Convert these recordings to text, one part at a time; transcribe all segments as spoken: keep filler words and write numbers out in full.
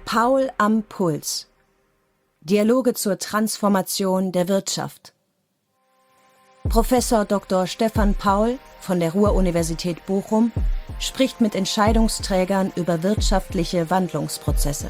Paul am Puls. Dialoge zur Transformation der Wirtschaft. Professor Doktor Stefan Paul von der Ruhr-Universität Bochum spricht mit Entscheidungsträgern über wirtschaftliche Wandlungsprozesse.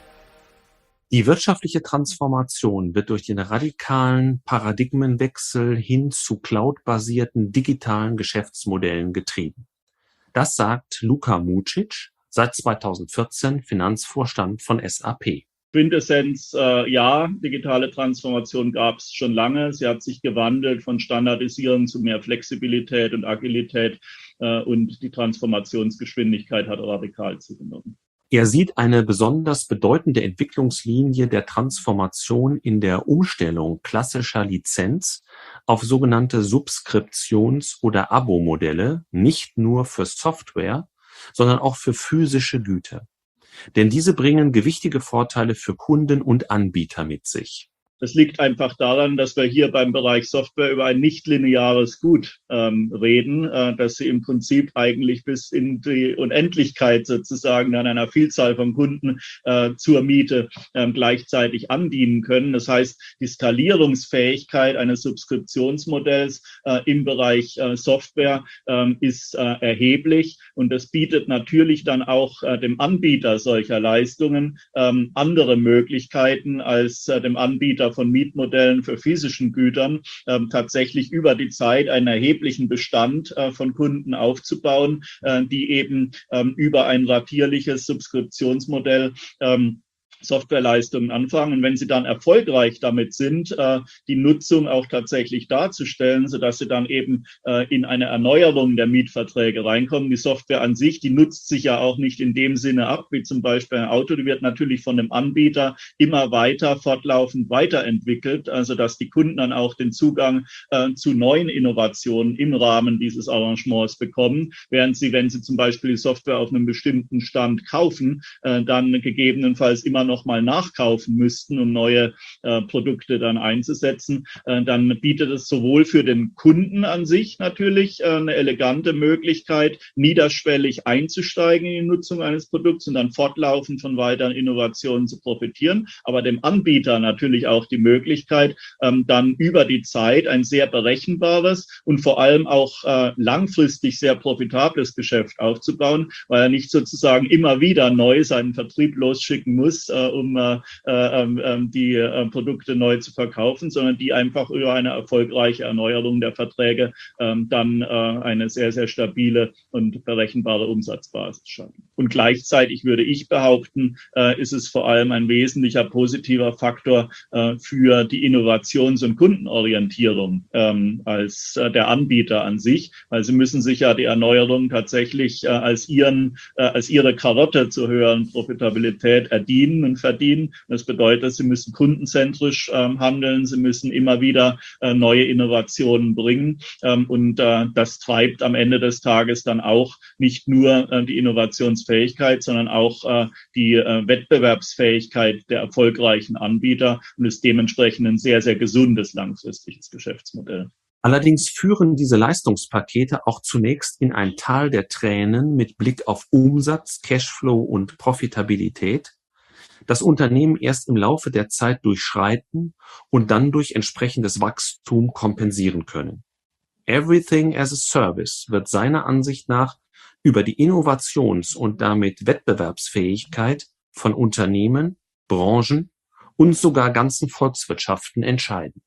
Die wirtschaftliche Transformation wird durch den radikalen Paradigmenwechsel hin zu cloudbasierten digitalen Geschäftsmodellen getrieben. Das sagt Luka Mucic, seit zweitausendvierzehn Finanzvorstand von S A P. Quintessenz, äh, ja, digitale Transformation gab es schon lange. Sie hat sich gewandelt von Standardisieren zu mehr Flexibilität und Agilität äh, und die Transformationsgeschwindigkeit hat radikal zugenommen. Er sieht eine besonders bedeutende Entwicklungslinie der Transformation in der Umstellung klassischer Lizenz auf sogenannte Subskriptions- oder Abo-Modelle, nicht nur für Software, sondern auch für physische Güter. Denn diese bringen gewichtige Vorteile für Kunden und Anbieter mit sich. Das liegt einfach daran, dass wir hier beim Bereich Software über ein nichtlineares Gut ähm, reden, äh, dass sie im Prinzip eigentlich bis in die Unendlichkeit sozusagen an einer Vielzahl von Kunden äh, zur Miete äh, gleichzeitig andienen können. Das heißt, die Skalierungsfähigkeit eines Subskriptionsmodells äh, im Bereich äh, Software äh, ist äh, erheblich und das bietet natürlich dann auch äh, dem Anbieter solcher Leistungen äh, andere Möglichkeiten als äh, dem Anbieter von Mietmodellen für physischen Gütern ähm, tatsächlich über die Zeit einen erheblichen Bestand äh, von Kunden aufzubauen, äh, die eben ähm, über ein ratierliches Subskriptionsmodell ähm, Softwareleistungen anfangen und wenn sie dann erfolgreich damit sind, äh, die Nutzung auch tatsächlich darzustellen, sodass sie dann eben äh, in eine Erneuerung der Mietverträge reinkommen. Die Software an sich, die nutzt sich ja auch nicht in dem Sinne ab, wie zum Beispiel ein Auto, die wird natürlich von dem Anbieter immer weiter, fortlaufend weiterentwickelt, also dass die Kunden dann auch den Zugang äh, zu neuen Innovationen im Rahmen dieses Arrangements bekommen, während sie, wenn sie zum Beispiel die Software auf einem bestimmten Stand kaufen, äh, dann gegebenenfalls immer noch mal nachkaufen müssten, um neue äh, Produkte dann einzusetzen, äh, dann bietet es sowohl für den Kunden an sich natürlich äh, eine elegante Möglichkeit, niederschwellig einzusteigen in die Nutzung eines Produkts und dann fortlaufend von weiteren Innovationen zu profitieren, aber dem Anbieter natürlich auch die Möglichkeit, ähm, dann über die Zeit ein sehr berechenbares und vor allem auch äh, langfristig sehr profitables Geschäft aufzubauen, weil er nicht sozusagen immer wieder neu seinen Vertrieb losschicken muss, um äh, äh, die äh, Produkte neu zu verkaufen, sondern die einfach über eine erfolgreiche Erneuerung der Verträge äh, dann äh, eine sehr, sehr stabile und berechenbare Umsatzbasis schaffen. Und gleichzeitig würde ich behaupten, äh, ist es vor allem ein wesentlicher positiver Faktor äh, für die Innovations- und Kundenorientierung ähm, als äh, der Anbieter an sich, weil sie müssen sich ja die Erneuerung tatsächlich äh, als ihren, äh, als ihre Karotte zur höheren Profitabilität erdienen und verdienen. Das bedeutet, sie müssen kundenzentrisch ähm, handeln, sie müssen immer wieder äh, neue Innovationen bringen ähm, und äh, das treibt am Ende des Tages dann auch nicht nur äh, die Innovationsfähigkeit, sondern auch äh, die äh, Wettbewerbsfähigkeit der erfolgreichen Anbieter und ist dementsprechend ein sehr, sehr gesundes langfristiges Geschäftsmodell. Allerdings führen diese Leistungspakete auch zunächst in ein Tal der Tränen mit Blick auf Umsatz, Cashflow und Profitabilität, das Unternehmen erst im Laufe der Zeit durchschreiten und dann durch entsprechendes Wachstum kompensieren können. Everything as a Service wird seiner Ansicht nach über die Innovations- und damit Wettbewerbsfähigkeit von Unternehmen, Branchen und sogar ganzen Volkswirtschaften entscheiden.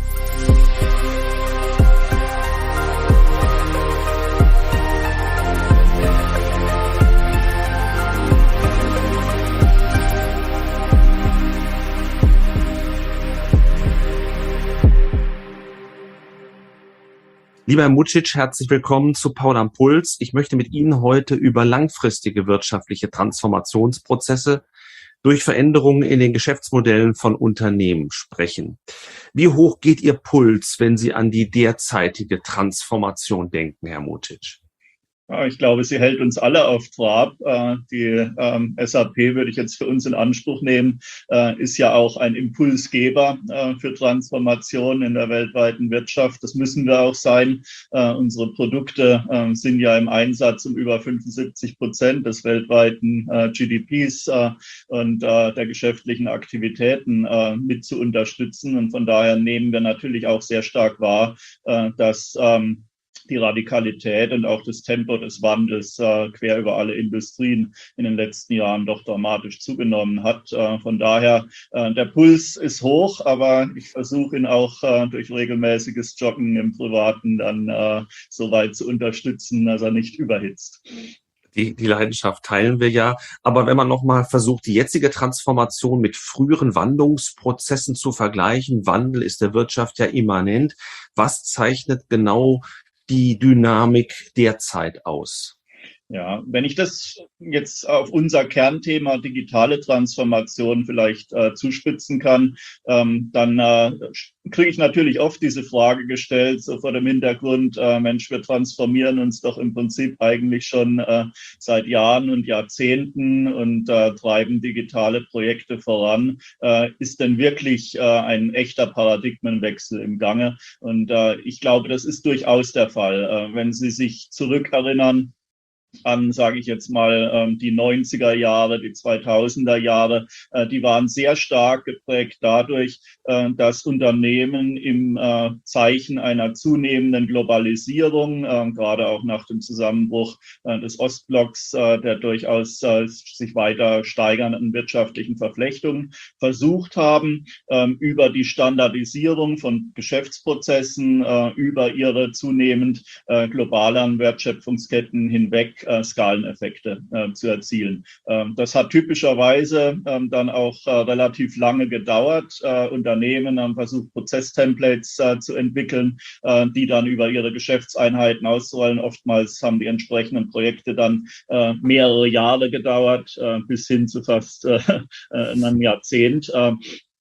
Lieber Herr Mucic, herzlich willkommen zu Paul am Puls. Ich möchte mit Ihnen heute über langfristige wirtschaftliche Transformationsprozesse durch Veränderungen in den Geschäftsmodellen von Unternehmen sprechen. Wie hoch geht Ihr Puls, wenn Sie an die derzeitige Transformation denken, Herr Mucic? Ja, ich glaube, sie hält uns alle auf Trab. Äh, die ähm, S A P würde ich jetzt für uns in Anspruch nehmen, äh, ist ja auch ein Impulsgeber äh, für Transformation in der weltweiten Wirtschaft. Das müssen wir auch sein. Äh, unsere Produkte äh, sind ja im Einsatz um über fünfundsiebzig Prozent des weltweiten äh, G D Ps äh, und äh, der geschäftlichen Aktivitäten äh, mit zu unterstützen. Und von daher nehmen wir natürlich auch sehr stark wahr, äh, dass ähm, die Radikalität und auch das Tempo des Wandels äh, quer über alle Industrien in den letzten Jahren doch dramatisch zugenommen hat. Äh, von daher, äh, der Puls ist hoch, aber ich versuche ihn auch äh, durch regelmäßiges Joggen im Privaten dann äh, so weit zu unterstützen, dass er nicht überhitzt. Die, die Leidenschaft teilen wir ja. Aber wenn man nochmal versucht, die jetzige Transformation mit früheren Wandlungsprozessen zu vergleichen, Wandel ist der Wirtschaft ja immanent. Was zeichnet genau die Dynamik derzeit aus? Ja, wenn ich das jetzt auf unser Kernthema digitale Transformation vielleicht äh, zuspitzen kann, ähm, dann äh, kriege ich natürlich oft diese Frage gestellt, so vor dem Hintergrund, äh, Mensch, wir transformieren uns doch im Prinzip eigentlich schon äh, seit Jahren und Jahrzehnten und äh, treiben digitale Projekte voran. Äh, ist denn wirklich äh, ein echter Paradigmenwechsel im Gange? Und äh, ich glaube, das ist durchaus der Fall. Äh, wenn Sie sich zurückerinnern an, sage ich jetzt mal, die neunziger Jahre, die zweitausender Jahre, die waren sehr stark geprägt dadurch, dass Unternehmen im Zeichen einer zunehmenden Globalisierung, gerade auch nach dem Zusammenbruch des Ostblocks, der durchaus sich weiter steigernden wirtschaftlichen Verflechtungen, versucht haben, über die Standardisierung von Geschäftsprozessen, über ihre zunehmend globaleren Wertschöpfungsketten hinweg Äh, Skaleneffekte äh, zu erzielen. Ähm, das hat typischerweise ähm, dann auch äh, relativ lange gedauert. Äh, Unternehmen haben versucht, Prozesstemplates äh, zu entwickeln, äh, die dann über ihre Geschäftseinheiten auszurollen. Oftmals haben die entsprechenden Projekte dann äh, mehrere Jahre gedauert, äh, bis hin zu fast äh, einem Jahrzehnt. Äh,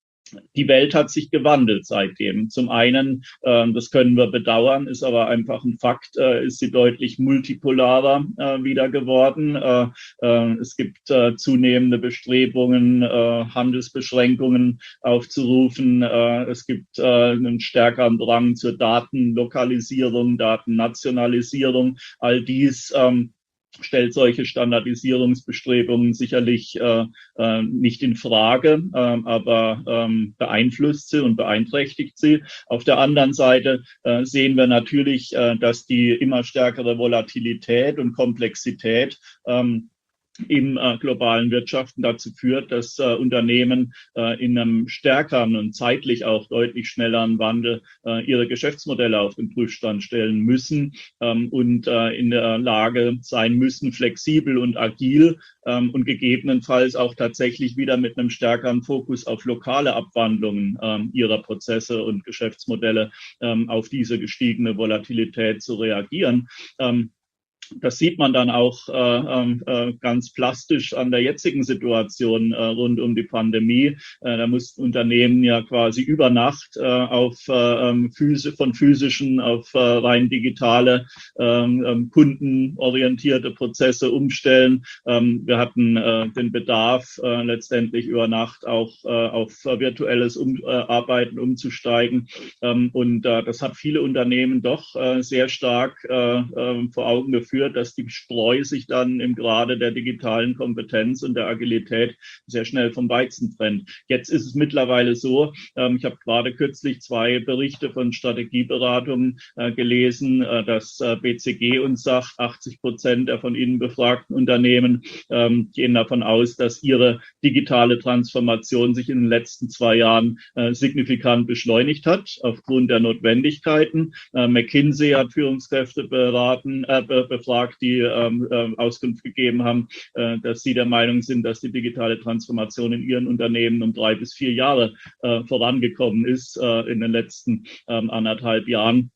Die Welt hat sich gewandelt seitdem. Zum einen, äh, das können wir bedauern, ist aber einfach ein Fakt, äh, ist sie deutlich multipolarer äh, wieder geworden. Äh, äh, es gibt äh, zunehmende Bestrebungen, äh, Handelsbeschränkungen aufzurufen. Äh, es gibt äh, einen stärkeren Drang zur Datenlokalisierung, Datennationalisierung. All dies ähm, stellt solche Standardisierungsbestrebungen sicherlich äh, äh, nicht in Frage, äh, aber ähm, beeinflusst sie und beeinträchtigt sie. Auf der anderen Seite äh, sehen wir natürlich, äh, dass die immer stärkere Volatilität und Komplexität ähm, im äh, globalen Wirtschaften dazu führt, dass äh, Unternehmen äh, in einem stärkeren und zeitlich auch deutlich schnelleren Wandel äh, ihre Geschäftsmodelle auf den Prüfstand stellen müssen ähm, und äh, in der Lage sein müssen, flexibel und agil ähm, und gegebenenfalls auch tatsächlich wieder mit einem stärkeren Fokus auf lokale Abwandlungen ähm, ihrer Prozesse und Geschäftsmodelle ähm, auf diese gestiegene Volatilität zu reagieren. Ähm, Das sieht man dann auch äh, äh, ganz plastisch an der jetzigen Situation äh, rund um die Pandemie. Äh, da mussten Unternehmen ja quasi über Nacht äh, auf äh, Physi- von physischen auf äh, rein digitale, äh, kundenorientierte Prozesse umstellen. Ähm, wir hatten äh, den Bedarf, äh, letztendlich über Nacht auch äh, auf virtuelles um, äh, Arbeiten umzusteigen. Ähm, und äh, das hat viele Unternehmen doch äh, sehr stark äh, äh, vor Augen geführt, dass die Spreu sich dann im Grade der digitalen Kompetenz und der Agilität sehr schnell vom Weizen trennt. Jetzt ist es mittlerweile so, ähm, ich habe gerade kürzlich zwei Berichte von Strategieberatungen äh, gelesen, äh, dass äh, B C G uns sagt, achtzig Prozent der von Ihnen befragten Unternehmen ähm, gehen davon aus, dass ihre digitale Transformation sich in den letzten zwei Jahren äh, signifikant beschleunigt hat, aufgrund der Notwendigkeiten. Äh, McKinsey hat Führungskräfte beraten, äh, befragt, die ähm, äh, Auskunft gegeben haben, äh, dass sie der Meinung sind, dass die digitale Transformation in ihren Unternehmen um drei bis vier Jahre äh, vorangekommen ist äh, in den letzten ähm, anderthalb Jahren.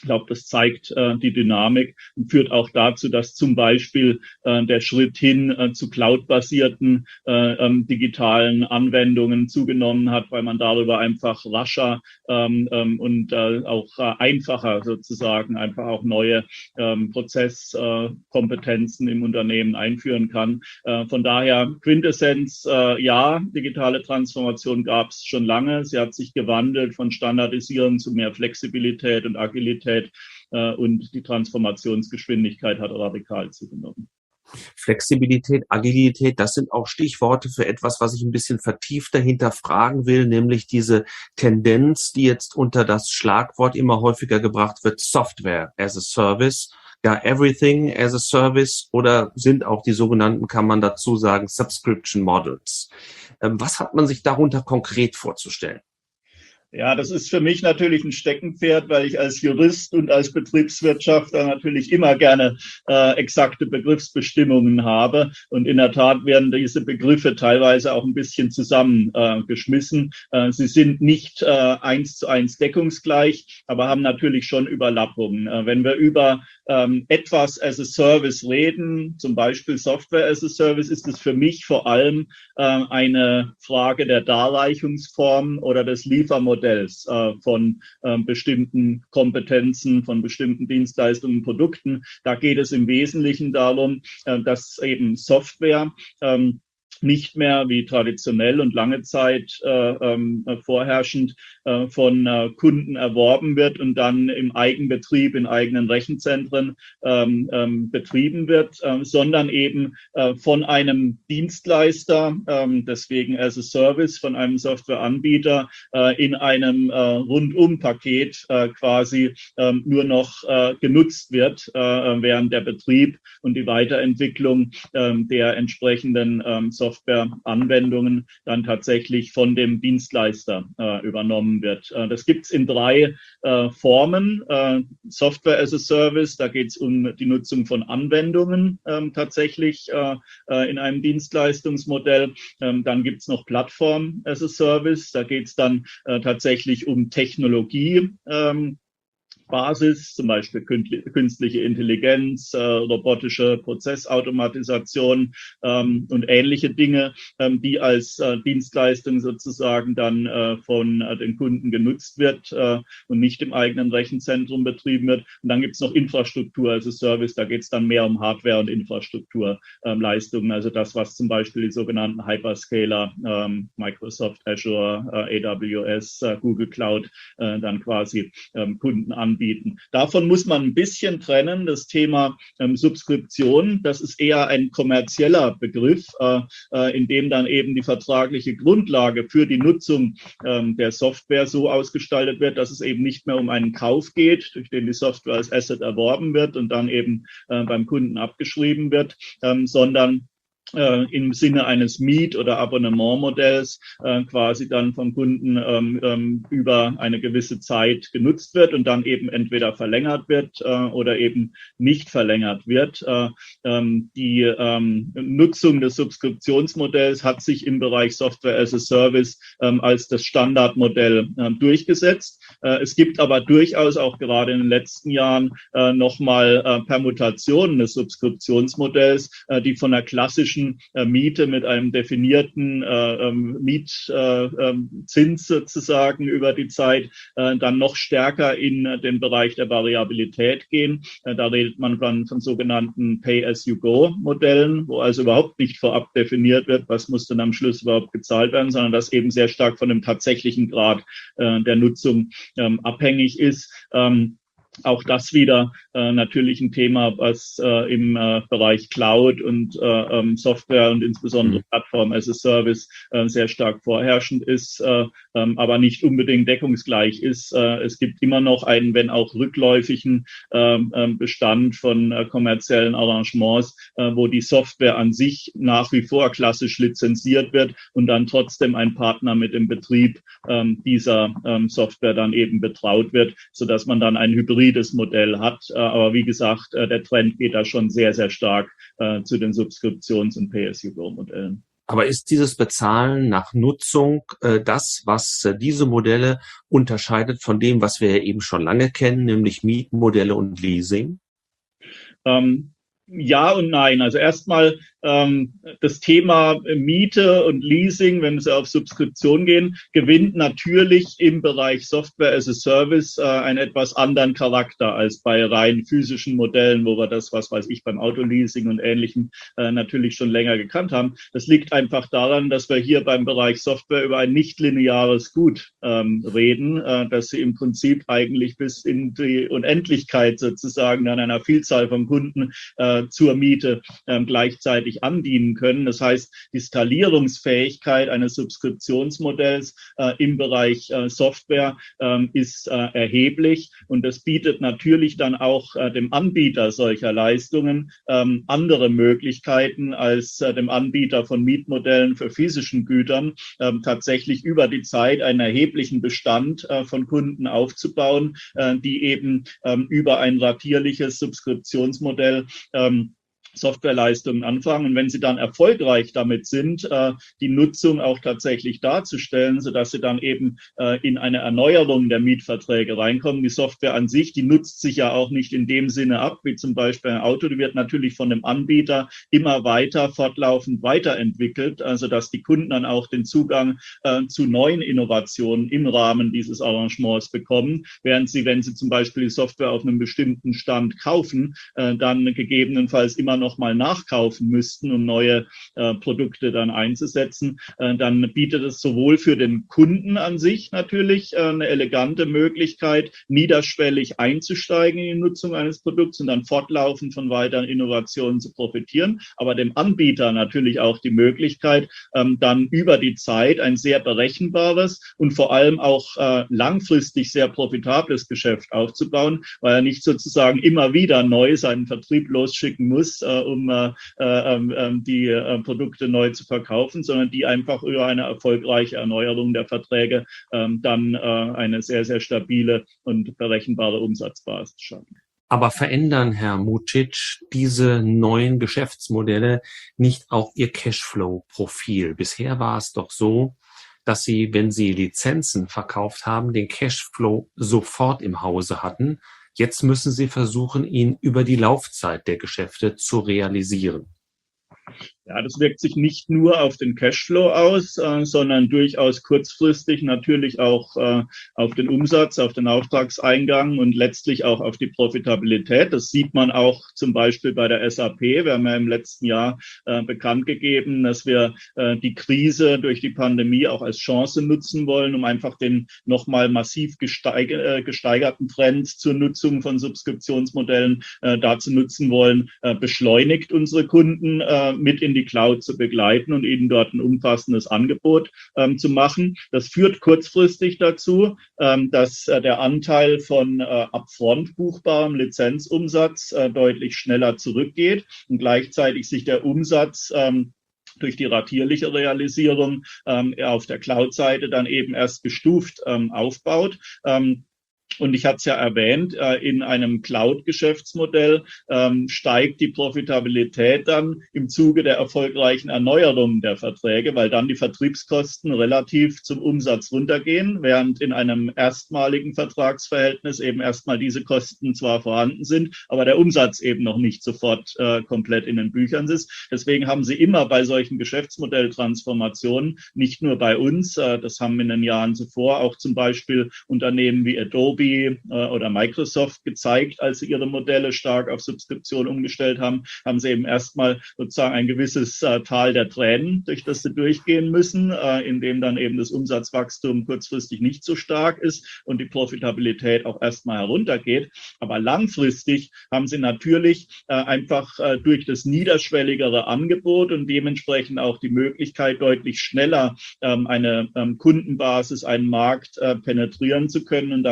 Ich glaube, das zeigt äh, die Dynamik und führt auch dazu, dass zum Beispiel äh, der Schritt hin äh, zu cloud-basierten äh, ähm, digitalen Anwendungen zugenommen hat, weil man darüber einfach rascher ähm, ähm, und äh, auch äh, einfacher sozusagen einfach auch neue ähm, Prozesskompetenzen äh, im Unternehmen einführen kann. Äh, von daher Quintessenz, äh, ja, digitale Transformation gab es schon lange. Sie hat sich gewandelt von Standardisieren zu mehr Flexibilität und Agilität. Und die Transformationsgeschwindigkeit hat radikal zugenommen. Flexibilität, Agilität, das sind auch Stichworte für etwas, was ich ein bisschen vertiefter hinterfragen will, nämlich diese Tendenz, die jetzt unter das Schlagwort immer häufiger gebracht wird, Software as a Service, ja, Everything as a Service oder sind auch die sogenannten, kann man dazu sagen, Subscription Models. Was hat man sich darunter konkret vorzustellen? Ja, das ist für mich natürlich ein Steckenpferd, weil ich als Jurist und als Betriebswirtschaftler natürlich immer gerne äh, exakte Begriffsbestimmungen habe. Und in der Tat werden diese Begriffe teilweise auch ein bisschen zusammengeschmissen. Äh, äh, sie sind nicht äh, eins zu eins deckungsgleich, aber haben natürlich schon Überlappungen. Äh, wenn wir über ähm, etwas as a Service reden, zum Beispiel Software as a Service, ist es für mich vor allem äh, eine Frage der Darreichungsform oder des Liefermodells äh, von äh, bestimmten Kompetenzen, von bestimmten Dienstleistungen, Produkten. Da geht es im Wesentlichen darum, äh, dass eben Software ähm, nicht mehr wie traditionell und lange Zeit äh, äh, vorherrschend äh, von äh, Kunden erworben wird und dann im Eigenbetrieb, in eigenen Rechenzentren ähm, ähm, betrieben wird, äh, sondern eben äh, von einem Dienstleister, äh, deswegen as a Service, von einem Softwareanbieter äh, in einem äh, Rundum-Paket äh, quasi äh, nur noch äh, genutzt wird, äh, während der Betrieb und die Weiterentwicklung äh, der entsprechenden äh, Softwareanwendungen dann tatsächlich von dem Dienstleister äh, übernommen wird. Äh, das gibt es in drei äh, Formen. Äh, Software as a Service, da geht es um die Nutzung von Anwendungen äh, tatsächlich äh, äh, in einem Dienstleistungsmodell. Ähm, dann gibt es noch Plattform as a Service, da geht es dann äh, tatsächlich um Technologie. Ähm, Basis, zum Beispiel künstliche Intelligenz, äh, robotische Prozessautomatisation ähm, und ähnliche Dinge, ähm, die als äh, Dienstleistung sozusagen dann äh, von äh, den Kunden genutzt wird äh, und nicht im eigenen Rechenzentrum betrieben wird. Und dann gibt es noch Infrastruktur als Service, da geht es dann mehr um Hardware- und Infrastrukturleistungen, ähm, also das, was zum Beispiel die sogenannten Hyperscaler, ähm, Microsoft Azure, äh, A W S, äh, Google Cloud, äh, dann quasi ähm, Kunden anbieten. Anbieten. Davon muss man ein bisschen trennen, das Thema ähm, Subskription. Das ist eher ein kommerzieller Begriff, äh, äh, in dem dann eben die vertragliche Grundlage für die Nutzung ähm, der Software so ausgestaltet wird, dass es eben nicht mehr um einen Kauf geht, durch den die Software als Asset erworben wird und dann eben äh, beim Kunden abgeschrieben wird, ähm, sondern äh, im Sinne eines Miet- oder Abonnementmodells äh, quasi dann vom Kunden ähm, ähm, über eine gewisse Zeit genutzt wird und dann eben entweder verlängert wird äh, oder eben nicht verlängert wird. Äh, ähm, die ähm, Nutzung des Subskriptionsmodells hat sich im Bereich Software as a Service ähm, als das Standardmodell äh, durchgesetzt. Äh, es gibt aber durchaus auch gerade in den letzten Jahren äh, nochmal äh, Permutationen des Subskriptionsmodells, äh, die von der klassischen Miete mit einem definierten äh, Mietzins äh, sozusagen über die Zeit äh, dann noch stärker in äh, den Bereich der Variabilität gehen. Äh, da redet man dann von sogenannten Pay-as-you-go-Modellen, wo also überhaupt nicht vorab definiert wird, was muss denn am Schluss überhaupt gezahlt werden, sondern das eben sehr stark von dem tatsächlichen Grad äh, der Nutzung ähm, abhängig ist. Ähm, Auch das wieder äh, natürlich ein Thema, was äh, im äh, Bereich Cloud und äh, ähm, Software und insbesondere Plattform as a Service äh, sehr stark vorherrschend ist, äh, ähm, aber nicht unbedingt deckungsgleich ist. Äh, es gibt immer noch einen, wenn auch rückläufigen äh, äh, Bestand von äh, kommerziellen Arrangements, äh, wo die Software an sich nach wie vor klassisch lizenziert wird und dann trotzdem ein Partner mit dem Betrieb äh, dieser äh, Software dann eben betraut wird, sodass man dann ein Hybrid das Modell hat. Aber wie gesagt, der Trend geht da schon sehr, sehr stark äh, zu den Subskriptions- und Pay-as-you-go-Modellen. Aber ist dieses Bezahlen nach Nutzung äh, das, was äh, diese Modelle unterscheidet von dem, was wir ja eben schon lange kennen, nämlich Mietmodelle und Leasing? Ähm, ja und nein. Also erstmal ähm, das Thema Miete und Leasing, wenn Sie auf Subskription gehen, gewinnt natürlich im Bereich Software as a Service äh, einen etwas anderen Charakter als bei rein physischen Modellen, wo wir das, was weiß ich, beim Autoleasing und Ähnlichem äh, natürlich schon länger gekannt haben. Das liegt einfach daran, dass wir hier beim Bereich Software über ein nichtlineares Gut ähm, reden, äh, dass Sie im Prinzip eigentlich bis in die Unendlichkeit sozusagen an einer Vielzahl von Kunden äh, zur Miete äh, gleichzeitig andienen können. Das heißt, die Skalierungsfähigkeit eines Subskriptionsmodells äh, im Bereich äh, Software äh, ist äh, erheblich und das bietet natürlich dann auch äh, dem Anbieter solcher Leistungen äh, andere Möglichkeiten als äh, dem Anbieter von Mietmodellen für physischen Gütern äh, tatsächlich über die Zeit einen erheblichen Bestand äh, von Kunden aufzubauen, äh, die eben äh, über ein ratierliches Subskriptionsmodell äh, Softwareleistungen anfangen. Und wenn sie dann erfolgreich damit sind, äh, die Nutzung auch tatsächlich darzustellen, sodass sie dann eben äh, in eine Erneuerung der Mietverträge reinkommen. Die Software an sich, die nutzt sich ja auch nicht in dem Sinne ab, wie zum Beispiel ein Auto. Die wird natürlich von dem Anbieter immer weiter, fortlaufend weiterentwickelt, also dass die Kunden dann auch den Zugang äh, zu neuen Innovationen im Rahmen dieses Arrangements bekommen, während sie, wenn sie zum Beispiel die Software auf einem bestimmten Stand kaufen, äh, dann gegebenenfalls immer noch mal nachkaufen müssten, um neue äh, Produkte dann einzusetzen, äh, dann bietet es sowohl für den Kunden an sich natürlich äh, eine elegante Möglichkeit, niederschwellig einzusteigen in die Nutzung eines Produkts und dann fortlaufend von weiteren Innovationen zu profitieren, aber dem Anbieter natürlich auch die Möglichkeit, ähm, dann über die Zeit ein sehr berechenbares und vor allem auch äh, langfristig sehr profitables Geschäft aufzubauen, weil er nicht sozusagen immer wieder neu seinen Vertrieb losschicken muss, äh, um äh, äh, die äh, Produkte neu zu verkaufen, sondern die einfach über eine erfolgreiche Erneuerung der Verträge äh, dann äh, eine sehr, sehr stabile und berechenbare Umsatzbasis schaffen. Aber verändern, Herr Mucic, diese neuen Geschäftsmodelle nicht auch Ihr Cashflow-Profil? Bisher war es doch so, dass Sie, wenn Sie Lizenzen verkauft haben, den Cashflow sofort im Hause hatten. Jetzt müssen Sie versuchen, ihn über die Laufzeit der Geschäfte zu realisieren. Ja, das wirkt sich nicht nur auf den Cashflow aus, äh, sondern durchaus kurzfristig natürlich auch äh, auf den Umsatz, auf den Auftragseingang und letztlich auch auf die Profitabilität. Das sieht man auch zum Beispiel bei der S A P. Wir haben ja im letzten Jahr äh, bekannt gegeben, dass wir äh, die Krise durch die Pandemie auch als Chance nutzen wollen, um einfach den nochmal massiv gesteig äh, gesteigerten Trend zur Nutzung von Subskriptionsmodellen äh, dazu nutzen wollen, äh, beschleunigt unsere Kunden äh, mit in die Cloud zu begleiten und ihnen dort ein umfassendes Angebot ähm, zu machen. Das führt kurzfristig dazu, ähm, dass äh, der Anteil von äh, upfront buchbarem Lizenzumsatz äh, deutlich schneller zurückgeht und gleichzeitig sich der Umsatz ähm, durch die ratierliche Realisierung ähm, auf der Cloud-Seite dann eben erst gestuft ähm, aufbaut. Ähm, Und ich hatte es ja erwähnt, in einem Cloud-Geschäftsmodell ähm, steigt die Profitabilität dann im Zuge der erfolgreichen Erneuerung der Verträge, weil dann die Vertriebskosten relativ zum Umsatz runtergehen, während in einem erstmaligen Vertragsverhältnis eben erstmal diese Kosten zwar vorhanden sind, aber der Umsatz eben noch nicht sofort äh, komplett in den Büchern ist. Deswegen haben Sie immer bei solchen Geschäftsmodelltransformationen, nicht nur bei uns, äh, das haben in den Jahren zuvor auch zum Beispiel Unternehmen wie Adobe oder Microsoft gezeigt, als sie ihre Modelle stark auf Subskription umgestellt haben, haben sie eben erstmal sozusagen ein gewisses äh, Tal der Tränen, durch das sie durchgehen müssen, äh, in dem dann eben das Umsatzwachstum kurzfristig nicht so stark ist und die Profitabilität auch erstmal heruntergeht. Aber langfristig haben sie natürlich äh, einfach äh, durch das niederschwelligere Angebot und dementsprechend auch die Möglichkeit, deutlich schneller ähm, eine ähm, Kundenbasis, einen Markt äh, penetrieren zu können. Und dann, wenn sie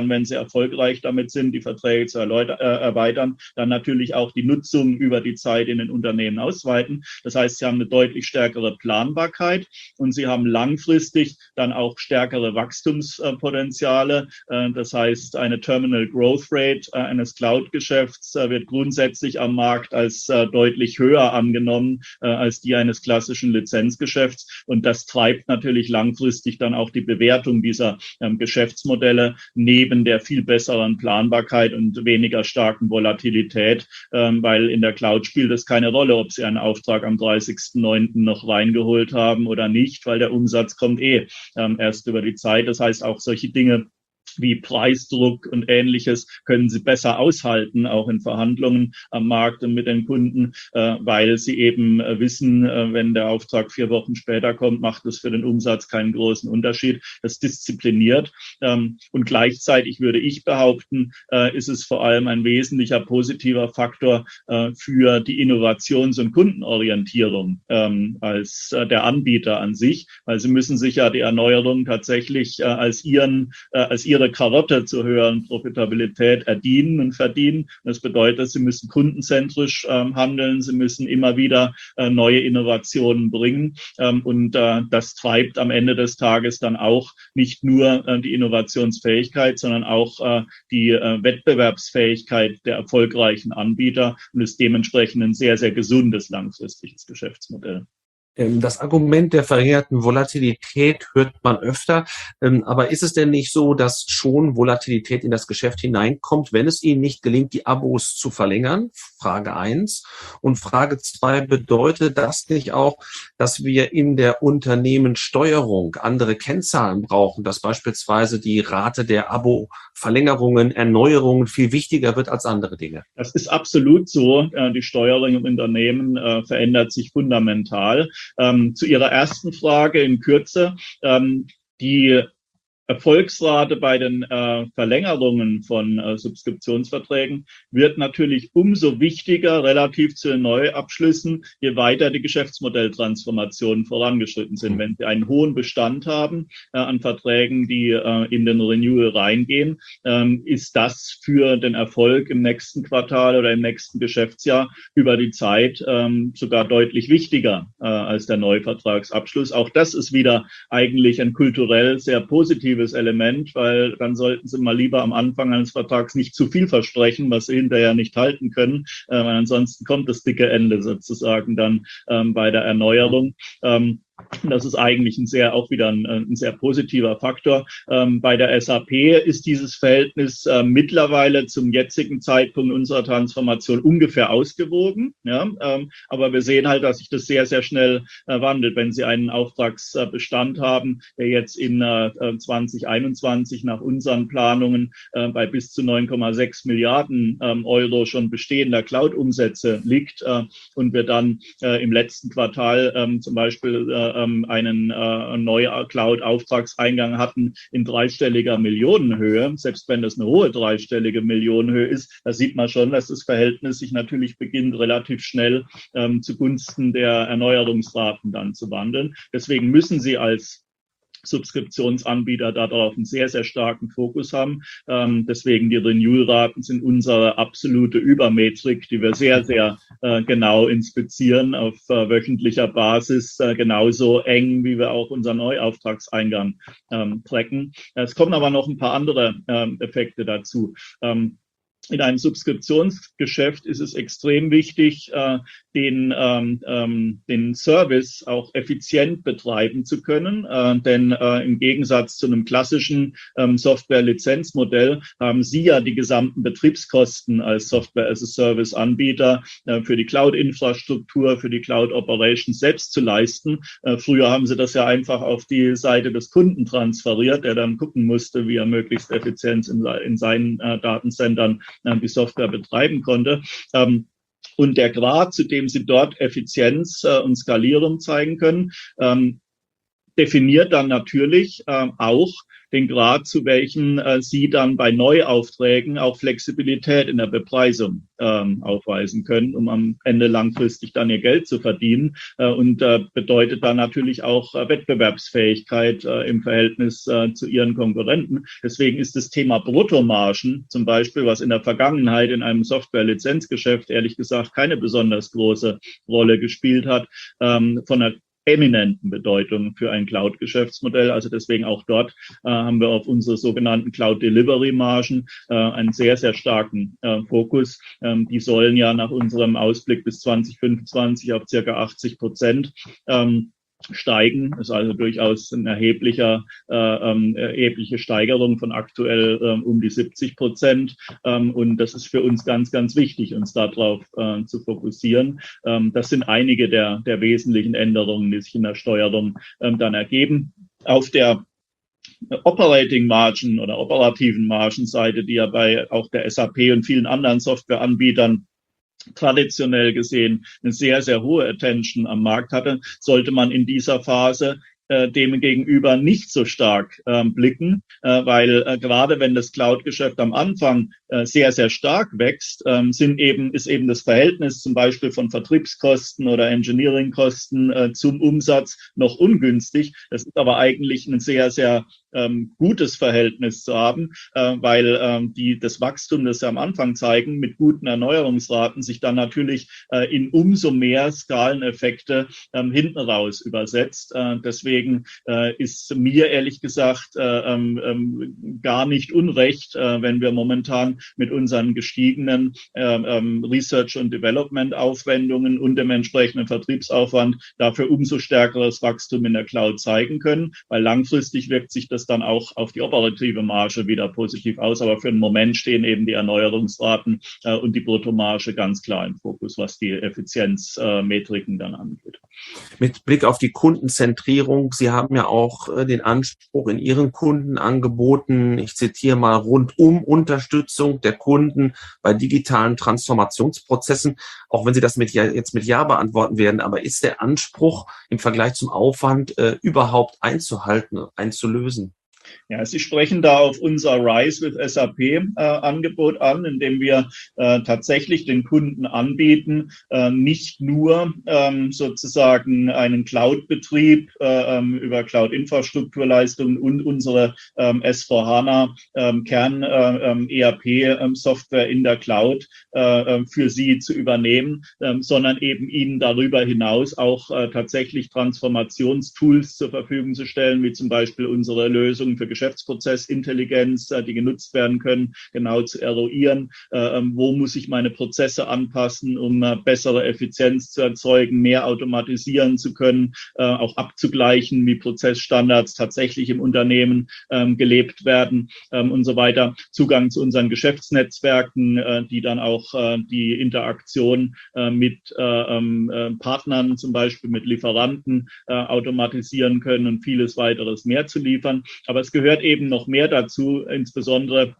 erfolgreich damit sind, die Verträge zu erläutern, äh, erweitern, dann natürlich auch die Nutzung über die Zeit in den Unternehmen ausweiten. Das heißt, sie haben eine deutlich stärkere Planbarkeit und sie haben langfristig dann auch stärkere Wachstumspotenziale. Äh, das heißt, eine Terminal Growth Rate äh, eines Cloud-Geschäfts äh, wird grundsätzlich am Markt als äh, deutlich höher angenommen äh, als die eines klassischen Lizenzgeschäfts. Und das treibt natürlich langfristig dann auch die Bewertung dieser ähm, Geschäftsmodelle neben der viel besseren Planbarkeit und weniger starken Volatilität, ähm, weil in der Cloud spielt es keine Rolle, ob Sie einen Auftrag am dreißigsten neunten noch reingeholt haben oder nicht, weil der Umsatz kommt eh ähm, erst über die Zeit. Das heißt, auch solche Dinge wie Preisdruck und Ähnliches können sie besser aushalten, auch in Verhandlungen am Markt und mit den Kunden, äh, weil sie eben äh, wissen, äh, wenn der Auftrag vier Wochen später kommt, macht es für den Umsatz keinen großen Unterschied. Das diszipliniert. Ähm, und gleichzeitig würde ich behaupten, äh, ist es vor allem ein wesentlicher positiver Faktor äh, für die Innovations- und Kundenorientierung ähm, als äh, der Anbieter an sich, weil sie müssen sich ja die Erneuerung tatsächlich äh, als ihren, äh, als ihre Karotte zur höheren Profitabilität erdienen und verdienen. Das bedeutet, sie müssen kundenzentrisch ähm, handeln, sie müssen immer wieder äh, neue Innovationen bringen ähm, und äh, das treibt am Ende des Tages dann auch nicht nur äh, die Innovationsfähigkeit, sondern auch äh, die äh, Wettbewerbsfähigkeit der erfolgreichen Anbieter und ist dementsprechend ein sehr, sehr gesundes langfristiges Geschäftsmodell. Das Argument der verringerten Volatilität hört man öfter. Aber ist es denn nicht so, dass schon Volatilität in das Geschäft hineinkommt, wenn es Ihnen nicht gelingt, die Abos zu verlängern? Frage eins. Und Frage zwei, bedeutet das nicht auch, dass wir in der Unternehmenssteuerung andere Kennzahlen brauchen, dass beispielsweise die Rate der Abo-Verlängerungen, Erneuerungen viel wichtiger wird als andere Dinge? Das ist absolut so. Die Steuerung im Unternehmen verändert sich fundamental. Ähm, zu Ihrer ersten Frage in Kürze. Ähm, die Erfolgsrate bei den äh, Verlängerungen von äh, Subskriptionsverträgen wird natürlich umso wichtiger relativ zu den Neuabschlüssen, je weiter die Geschäftsmodelltransformationen vorangeschritten sind. Wenn Sie einen hohen Bestand haben äh, an Verträgen, die äh, in den Renewal reingehen, ähm, ist das für den Erfolg im nächsten Quartal oder im nächsten Geschäftsjahr über die Zeit ähm, sogar deutlich wichtiger äh, als der Neuvertragsabschluss. Auch das ist wieder eigentlich ein kulturell sehr positives Element, weil dann sollten Sie mal lieber am Anfang eines Vertrags nicht zu viel versprechen, was Sie hinterher nicht halten können, äh, weil ansonsten kommt das dicke Ende sozusagen dann ähm, bei der Erneuerung. Ähm, Das ist eigentlich ein sehr, auch wieder ein, ein sehr positiver Faktor. Ähm, bei der S A P ist dieses Verhältnis äh, mittlerweile zum jetzigen Zeitpunkt unserer Transformation ungefähr ausgewogen. Ja, ähm, aber wir sehen halt, dass sich das sehr, sehr schnell äh, wandelt. Wenn Sie einen Auftragsbestand haben, der jetzt in äh, zwanzig einundzwanzig nach unseren Planungen äh, bei bis zu neun Komma sechs Milliarden ähm, Euro schon bestehender Cloud-Umsätze liegt äh, und wir dann äh, im letzten Quartal äh, zum Beispiel äh, einen äh, neuen Cloud-Auftragseingang hatten in dreistelliger Millionenhöhe, selbst wenn das eine hohe dreistellige Millionenhöhe ist, da sieht man schon, dass das Verhältnis sich natürlich beginnt, relativ schnell ähm, zugunsten der Erneuerungsraten dann zu wandeln. Deswegen müssen Sie als Subskriptionsanbieter darauf einen sehr, sehr starken Fokus haben. Ähm, deswegen die Renewal-Raten sind unsere absolute Übermetrik, die wir sehr, sehr äh, genau inspizieren auf äh, wöchentlicher Basis, äh, genauso eng, wie wir auch unseren Neuauftragseingang ähm, tracken. Es kommen aber noch ein paar andere ähm, Effekte dazu. Ähm, In einem Subskriptionsgeschäft ist es extrem wichtig, äh, den, ähm, ähm, den Service auch effizient betreiben zu können. Äh, denn äh, im Gegensatz zu einem klassischen ähm, Software-Lizenzmodell haben Sie ja die gesamten Betriebskosten als Software-as-a-Service-Anbieter äh, für die Cloud-Infrastruktur, für die Cloud-Operations selbst zu leisten. Äh, früher haben Sie das ja einfach auf die Seite des Kunden transferiert, der dann gucken musste, wie er möglichst effizient in, in seinen äh, Datencentern die Software betreiben konnte. Ähm, und der Grad, zu dem Sie dort Effizienz äh, und Skalierung zeigen können, ähm, definiert dann natürlich äh, auch den Grad, zu welchen äh, Sie dann bei Neuaufträgen auch Flexibilität in der Bepreisung ähm, aufweisen können, um am Ende langfristig dann Ihr Geld zu verdienen. Äh, und äh, bedeutet dann natürlich auch äh, Wettbewerbsfähigkeit äh, im Verhältnis äh, zu Ihren Konkurrenten. Deswegen ist das Thema Bruttomargen zum Beispiel, was in der Vergangenheit in einem Software-Lizenzgeschäft ehrlich gesagt keine besonders große Rolle gespielt hat, ähm, von der eminenten Bedeutung für ein Cloud-Geschäftsmodell. Also deswegen auch dort äh, haben wir auf unsere sogenannten Cloud-Delivery-Margen äh, einen sehr, sehr starken äh, Fokus. Ähm, die sollen ja nach unserem Ausblick bis zwanzig fünfundzwanzig auf circa achtzig Prozent ähm, steigen. Das ist also durchaus eine erheblicher, äh, ähm, erhebliche Steigerung von aktuell äh, um die siebzig Prozent. Ähm, und das ist für uns ganz, ganz wichtig, uns darauf äh, zu fokussieren. Ähm, das sind einige der, der wesentlichen Änderungen, die sich in der Steuerung ähm, dann ergeben. Auf der Operating Margin oder operativen Margenseite, die ja bei auch der S A P und vielen anderen Softwareanbietern traditionell gesehen eine sehr, sehr hohe Attention am Markt hatte, sollte man in dieser Phase äh, dem gegenüber nicht so stark äh, blicken, äh, weil äh, gerade wenn das Cloud-Geschäft am Anfang äh, sehr, sehr stark wächst, äh, sind eben, ist eben das Verhältnis zum Beispiel von Vertriebskosten oder Engineering-Kosten äh, zum Umsatz noch ungünstig. Das ist aber eigentlich ein sehr, sehr ähm, gutes Verhältnis zu haben, äh, weil ähm, die, das Wachstum, das sie am Anfang zeigen, mit guten Erneuerungsraten sich dann natürlich äh, in umso mehr Skaleneffekte ähm, hinten raus übersetzt. Äh, deswegen äh, ist mir ehrlich gesagt äh, ähm, gar nicht unrecht, äh, wenn wir momentan mit unseren gestiegenen äh, ähm, Research- und Development-Aufwendungen und dem entsprechenden Vertriebsaufwand dafür umso stärkeres Wachstum in der Cloud zeigen können, weil langfristig wirkt sich das dann auch auf die operative Marge wieder positiv aus. Aber für den Moment stehen eben die Erneuerungsraten äh, und die Bruttomarge ganz klar im Fokus, was die Effizienzmetriken äh, dann angeht. Mit Blick auf die Kundenzentrierung, Sie haben ja auch äh, den Anspruch in Ihren Kundenangeboten, ich zitiere mal, rundum Unterstützung der Kunden bei digitalen Transformationsprozessen, auch wenn Sie das mit ja, jetzt mit Ja beantworten werden, aber ist der Anspruch im Vergleich zum Aufwand äh, überhaupt einzuhalten, einzulösen? Ja, Sie sprechen da auf unser Rise with S A P äh, Angebot an, indem wir äh, tatsächlich den Kunden anbieten, äh, nicht nur ähm, sozusagen einen Cloud-Betrieb äh, ähm, über Cloud-Infrastrukturleistungen und unsere ähm, S vier HANA ähm, Kern äh, ähm, E R P-Software in der Cloud äh, für Sie zu übernehmen, äh, sondern eben Ihnen darüber hinaus auch äh, tatsächlich Transformationstools zur Verfügung zu stellen, wie zum Beispiel unsere Lösungen für Geschäftsprozessintelligenz, die genutzt werden können, genau zu eruieren, wo muss ich meine Prozesse anpassen, um bessere Effizienz zu erzeugen, mehr automatisieren zu können, auch abzugleichen, wie Prozessstandards tatsächlich im Unternehmen gelebt werden und so weiter. Zugang zu unseren Geschäftsnetzwerken, die dann auch die Interaktion mit Partnern, zum Beispiel mit Lieferanten, automatisieren können und vieles weiteres mehr zu liefern. Aber es gehört eben noch mehr dazu, insbesondere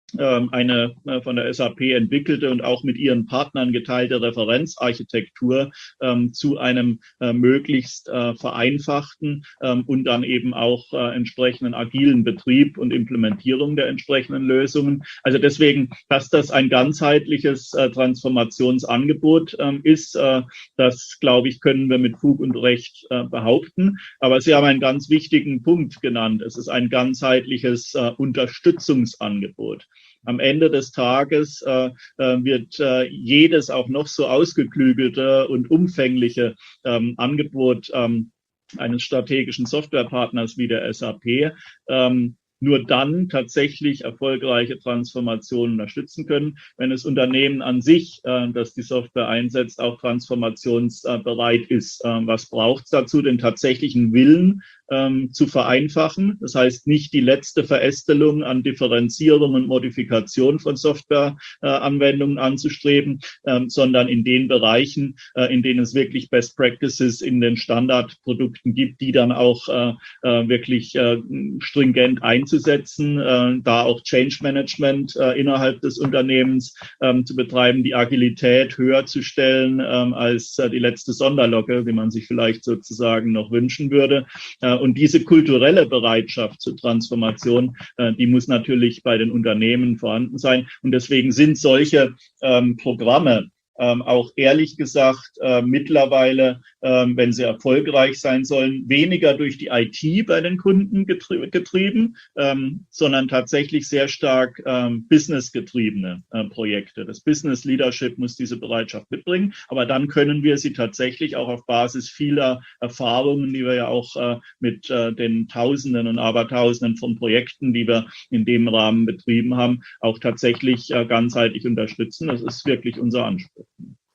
eine von der S A P entwickelte und auch mit ihren Partnern geteilte Referenzarchitektur ähm, zu einem äh, möglichst äh, vereinfachten ähm, und dann eben auch äh, entsprechenden agilen Betrieb und Implementierung der entsprechenden Lösungen. Also deswegen, dass das ein ganzheitliches äh, Transformationsangebot ähm, ist, äh, das, glaube ich, können wir mit Fug und Recht äh, behaupten. Aber Sie haben einen ganz wichtigen Punkt genannt. Es ist ein ganzheitliches äh, Unterstützungsangebot. Am Ende des Tages äh, wird äh, jedes auch noch so ausgeklügelte und umfängliche ähm, Angebot ähm, eines strategischen Softwarepartners wie der S A P ähm, nur dann tatsächlich erfolgreiche Transformationen unterstützen können, wenn das Unternehmen an sich, äh, das die Software einsetzt, auch transformationsbereit ist. Äh, was braucht es dazu? Den tatsächlichen Willen, ähm, zu vereinfachen. Das heißt, nicht die letzte Verästelung an Differenzierung und Modifikation von Softwareanwendungen äh, anzustreben, ähm, sondern in den Bereichen, äh, in denen es wirklich Best Practices in den Standardprodukten gibt, die dann auch äh, äh, wirklich äh, stringent einzusetzen, äh, da auch Change Management äh, innerhalb des Unternehmens äh, zu betreiben, die Agilität höher zu stellen äh, als äh, die letzte Sonderlocke, wie man sich vielleicht sozusagen noch wünschen würde. Äh, Und diese kulturelle Bereitschaft zur Transformation, äh, die muss natürlich bei den Unternehmen vorhanden sein. Und deswegen sind solche ähm, Programme Ähm, auch ehrlich gesagt äh, mittlerweile, ähm, wenn sie erfolgreich sein sollen, weniger durch die I T bei den Kunden getrie getrieben, ähm, sondern tatsächlich sehr stark ähm, businessgetriebene äh, Projekte. Das Business Leadership muss diese Bereitschaft mitbringen, aber dann können wir sie tatsächlich auch auf Basis vieler Erfahrungen, die wir ja auch äh, mit äh, den Tausenden und Abertausenden von Projekten, die wir in dem Rahmen betrieben haben, auch tatsächlich äh, ganzheitlich unterstützen. Das ist wirklich unser Anspruch.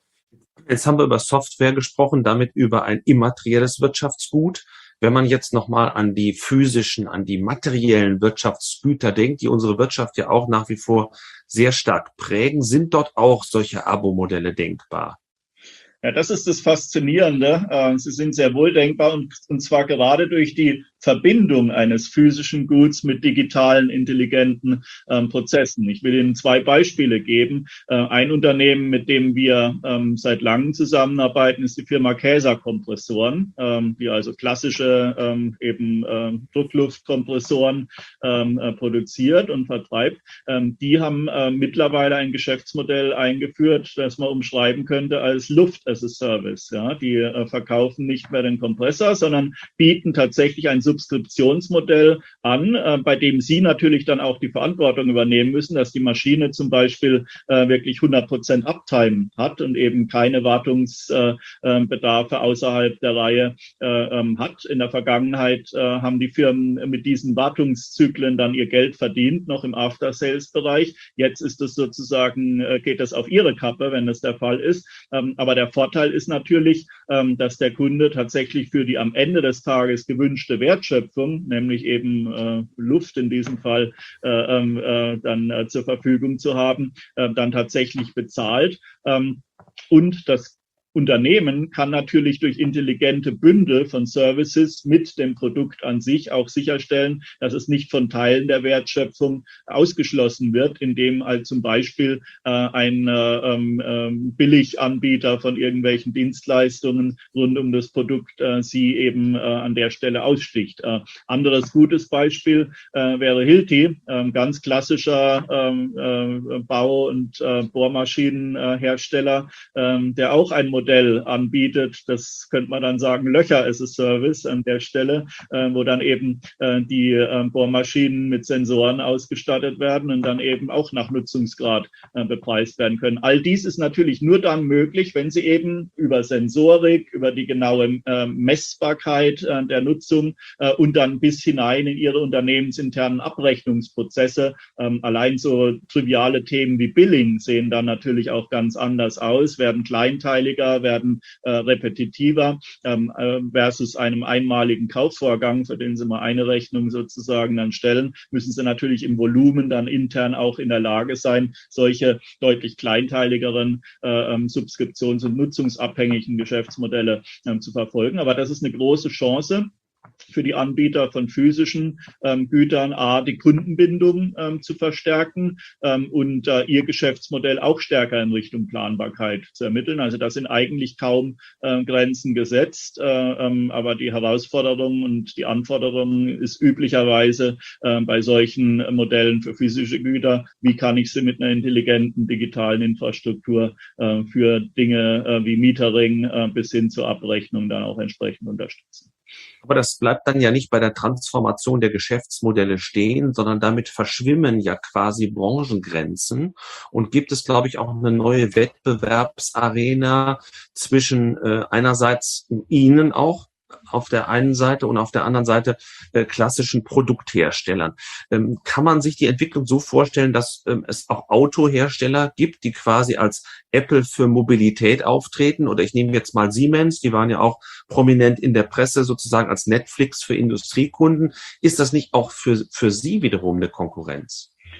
Jetzt haben wir über Software gesprochen, damit über ein immaterielles Wirtschaftsgut. Wenn man jetzt nochmal an die physischen, an die materiellen Wirtschaftsgüter denkt, die unsere Wirtschaft ja auch nach wie vor sehr stark prägen, sind dort auch solche Abo-Modelle denkbar? Ja, das ist das Faszinierende. Sie sind sehr wohl denkbar und, und zwar gerade durch die Verbindung eines physischen Guts mit digitalen, intelligenten ähm, Prozessen. Ich will Ihnen zwei Beispiele geben. Äh, ein Unternehmen, mit dem wir ähm, seit langem zusammenarbeiten, ist die Firma Kaeser Kompressoren, ähm, die also klassische ähm, eben äh, Druckluftkompressoren ähm, äh, produziert und vertreibt. Ähm, die haben äh, mittlerweile ein Geschäftsmodell eingeführt, das man umschreiben könnte als Luft as a Service. Ja, die äh, verkaufen nicht mehr den Kompressor, sondern bieten tatsächlich ein Subskriptionsmodell an, äh, bei dem Sie natürlich dann auch die Verantwortung übernehmen müssen, dass die Maschine zum Beispiel äh, wirklich hundert Prozent Uptime hat und eben keine Wartungsbedarfe äh, außerhalb der Reihe äh, ähm, hat. In der Vergangenheit äh, haben die Firmen mit diesen Wartungszyklen dann ihr Geld verdient, noch im After-Sales-Bereich. Jetzt ist es sozusagen, äh, geht das auf ihre Kappe, wenn das der Fall ist. Ähm, aber der Vorteil ist natürlich, ähm, dass der Kunde tatsächlich für die am Ende des Tages gewünschte Wertschöpfung, nämlich eben äh, Luft in diesem Fall, äh, äh, dann äh, zur Verfügung zu haben, äh, dann tatsächlich bezahlt. Ähm, und das Unternehmen kann natürlich durch intelligente Bündel von Services mit dem Produkt an sich auch sicherstellen, dass es nicht von Teilen der Wertschöpfung ausgeschlossen wird, indem halt zum Beispiel äh, ein äh, äh, Billiganbieter von irgendwelchen Dienstleistungen rund um das Produkt äh, sie eben äh, an der Stelle aussticht. Äh, anderes gutes Beispiel äh, wäre Hilti, äh, ganz klassischer äh, äh, Bau- und äh, Bohrmaschinenhersteller, äh, der auch ein Modell anbietet, das könnte man dann sagen, Löcher as a Service an der Stelle, äh, wo dann eben äh, die äh, Bohrmaschinen mit Sensoren ausgestattet werden und dann eben auch nach Nutzungsgrad äh, bepreist werden können. All dies ist natürlich nur dann möglich, wenn Sie eben über Sensorik, über die genaue äh, Messbarkeit äh, der Nutzung äh, und dann bis hinein in Ihre unternehmensinternen Abrechnungsprozesse, ähm, allein so triviale Themen wie Billing sehen dann natürlich auch ganz anders aus, werden kleinteiliger, werden äh, repetitiver ähm, äh, versus einem einmaligen Kaufvorgang, für den Sie mal eine Rechnung sozusagen dann stellen, müssen Sie natürlich im Volumen dann intern auch in der Lage sein, solche deutlich kleinteiligeren äh, ähm, subskriptions- und nutzungsabhängigen Geschäftsmodelle ähm, zu verfolgen. Aber das ist eine große Chance für die Anbieter von physischen ähm, Gütern, A, die Kundenbindung ähm, zu verstärken ähm, und äh, ihr Geschäftsmodell auch stärker in Richtung Planbarkeit zu ermitteln. Also da sind eigentlich kaum äh, Grenzen gesetzt, äh, ähm, aber die Herausforderung und die Anforderung ist üblicherweise äh, bei solchen Modellen für physische Güter, wie kann ich sie mit einer intelligenten digitalen Infrastruktur äh, für Dinge äh, wie Metering äh, bis hin zur Abrechnung dann auch entsprechend unterstützen. Aber das bleibt dann ja nicht bei der Transformation der Geschäftsmodelle stehen, sondern damit verschwimmen ja quasi Branchengrenzen und gibt es, glaube ich, auch eine neue Wettbewerbsarena zwischen äh, einerseits Ihnen auch auf der einen Seite und auf der anderen Seite äh, klassischen Produktherstellern. Ähm, kann man sich die Entwicklung so vorstellen, dass ähm, es auch Autohersteller gibt, die quasi als Apple für Mobilität auftreten? Oder ich nehme jetzt mal Siemens, die waren ja auch prominent in der Presse sozusagen als Netflix für Industriekunden. Ist das nicht auch für, für Sie wiederum eine Konkurrenz?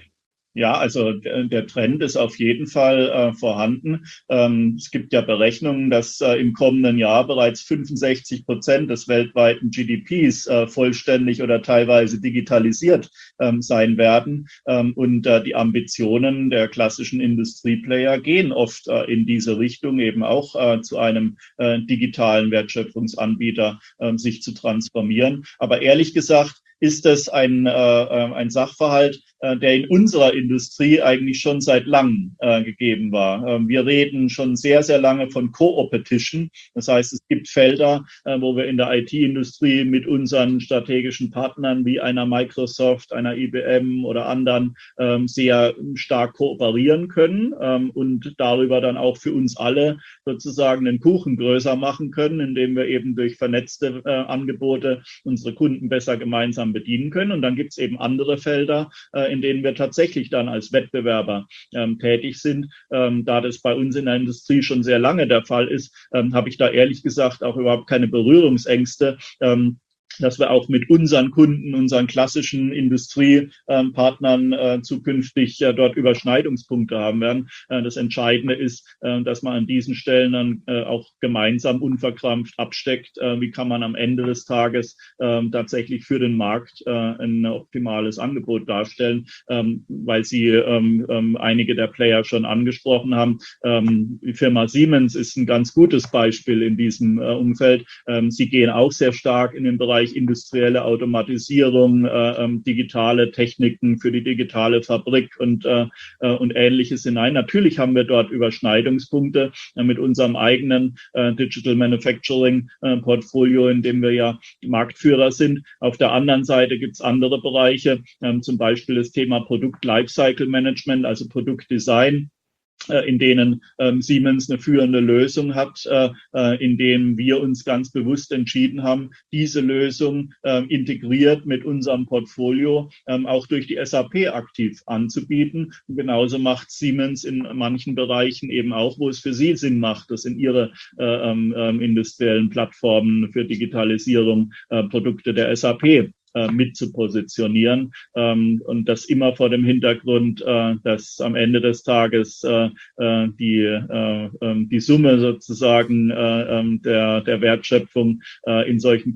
Ja, also der Trend ist auf jeden Fall äh, vorhanden. Ähm, es gibt ja Berechnungen, dass äh, im kommenden Jahr bereits fünfundsechzig Prozent des weltweiten G D Ps äh, vollständig oder teilweise digitalisiert ähm, sein werden. Ähm, und äh, die Ambitionen der klassischen Industrieplayer gehen oft äh, in diese Richtung, eben auch äh, zu einem äh, digitalen Wertschöpfungsanbieter äh, sich zu transformieren. Aber ehrlich gesagt, ist das ein, äh, ein Sachverhalt, äh, der in unserer Industrie eigentlich schon seit langem äh, gegeben war. Ähm, wir reden schon sehr, sehr lange von Co-Opetition. Das heißt, es gibt Felder, äh, wo wir in der I T-Industrie mit unseren strategischen Partnern wie einer Microsoft, einer I B M oder anderen ähm, sehr stark kooperieren können ähm, und darüber dann auch für uns alle sozusagen den Kuchen größer machen können, indem wir eben durch vernetzte äh, Angebote unsere Kunden besser gemeinsam bedienen können. Und dann gibt es eben andere Felder, äh, in denen wir tatsächlich dann als Wettbewerber ähm, tätig sind. Ähm, da das bei uns in der Industrie schon sehr lange der Fall ist, ähm, habe ich da ehrlich gesagt auch überhaupt keine Berührungsängste, ähm, dass wir auch mit unseren Kunden, unseren klassischen Industriepartnern äh, zukünftig äh, dort Überschneidungspunkte haben werden. Äh, das Entscheidende ist, äh, dass man an diesen Stellen dann äh, auch gemeinsam unverkrampft absteckt. Äh, wie kann man am Ende des Tages äh, tatsächlich für den Markt äh, ein optimales Angebot darstellen, ähm, weil Sie ähm, ähm, einige der Player schon angesprochen haben. Ähm, die Firma Siemens ist ein ganz gutes Beispiel in diesem äh, Umfeld. Ähm, sie gehen auch sehr stark in den Bereich industrielle Automatisierung, äh, ähm, digitale Techniken für die digitale Fabrik und, äh, äh, und Ähnliches hinein. Natürlich haben wir dort Überschneidungspunkte äh, mit unserem eigenen äh, Digital Manufacturing äh, Portfolio, in dem wir ja Marktführer sind. Auf der anderen Seite gibt es andere Bereiche, äh, zum Beispiel das Thema Produkt Lifecycle Management, also Produktdesign, in denen ähm, Siemens eine führende Lösung hat, äh, in denen wir uns ganz bewusst entschieden haben, diese Lösung äh, integriert mit unserem Portfolio ähm, auch durch die S A P aktiv anzubieten. Und genauso macht Siemens in manchen Bereichen eben auch, wo es für sie Sinn macht, das in ihre äh, ähm, industriellen Plattformen für Digitalisierung äh, Produkte der S A P mit zu positionieren ähm, und das immer vor dem Hintergrund, äh, dass am Ende des Tages äh, die, äh, die Summe sozusagen äh, der, der Wertschöpfung äh, in solchen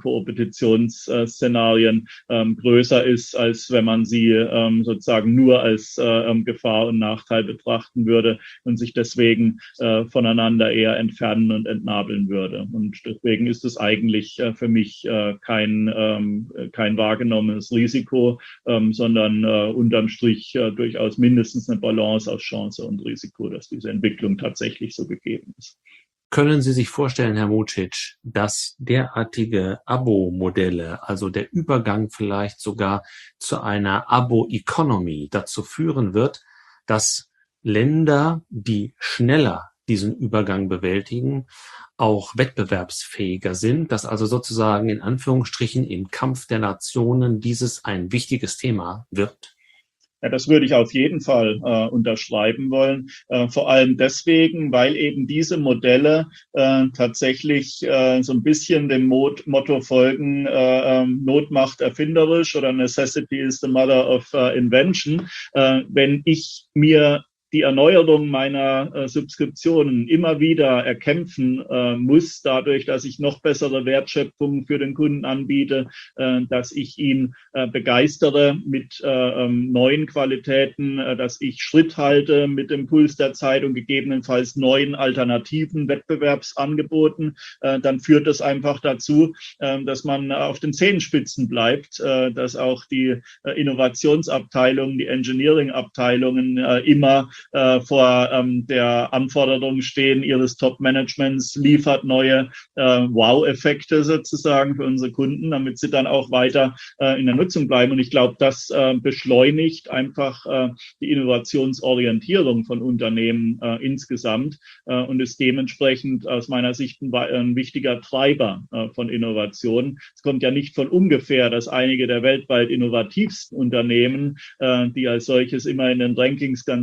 Kooperationsszenarien äh, größer ist, als wenn man sie äh, sozusagen nur als äh, Gefahr und Nachteil betrachten würde und sich deswegen äh, voneinander eher entfernen und entnabeln würde. Und deswegen ist es eigentlich äh, für mich äh, kein, ähm, kein wahrgenommenes Risiko, ähm, sondern äh, unterm Strich äh, durchaus mindestens eine Balance aus Chance und Risiko, dass diese Entwicklung tatsächlich so gegeben ist. Können Sie sich vorstellen, Herr Mucic, dass derartige Abo-Modelle, also der Übergang vielleicht sogar zu einer Abo-Economy dazu führen wird, dass Länder, die schneller diesen Übergang bewältigen, auch wettbewerbsfähiger sind, dass also sozusagen in Anführungsstrichen im Kampf der Nationen dieses ein wichtiges Thema wird? Ja, das würde ich auf jeden Fall äh, unterschreiben wollen. Äh, vor allem deswegen, weil eben diese Modelle äh, tatsächlich äh, so ein bisschen dem Mot- Motto folgen, äh, Not macht erfinderisch oder Necessity is the mother of uh, invention. Äh, wenn ich mir die Erneuerung meiner äh, Subskriptionen immer wieder erkämpfen äh, muss, dadurch, dass ich noch bessere Wertschöpfung für den Kunden anbiete, äh, dass ich ihn äh, begeistere mit äh, ähm, neuen Qualitäten, äh, dass ich Schritt halte mit dem Puls der Zeit und gegebenenfalls neuen alternativen Wettbewerbsangeboten, äh, dann führt das einfach dazu, äh, dass man auf den Zehenspitzen bleibt, äh, dass auch die äh, Innovationsabteilungen, die Engineering-Abteilungen äh, immer Äh, vor ähm, der Anforderung stehen ihres Top-Managements, liefert neue äh, Wow-Effekte sozusagen für unsere Kunden, damit sie dann auch weiter äh, in der Nutzung bleiben. Und ich glaube, das äh, beschleunigt einfach äh, die Innovationsorientierung von Unternehmen äh, insgesamt äh, und ist dementsprechend aus meiner Sicht ein, ein wichtiger Treiber äh, von Innovation. Es kommt ja nicht von ungefähr, dass einige der weltweit innovativsten Unternehmen, äh, die als solches immer in den Rankings ganz vorne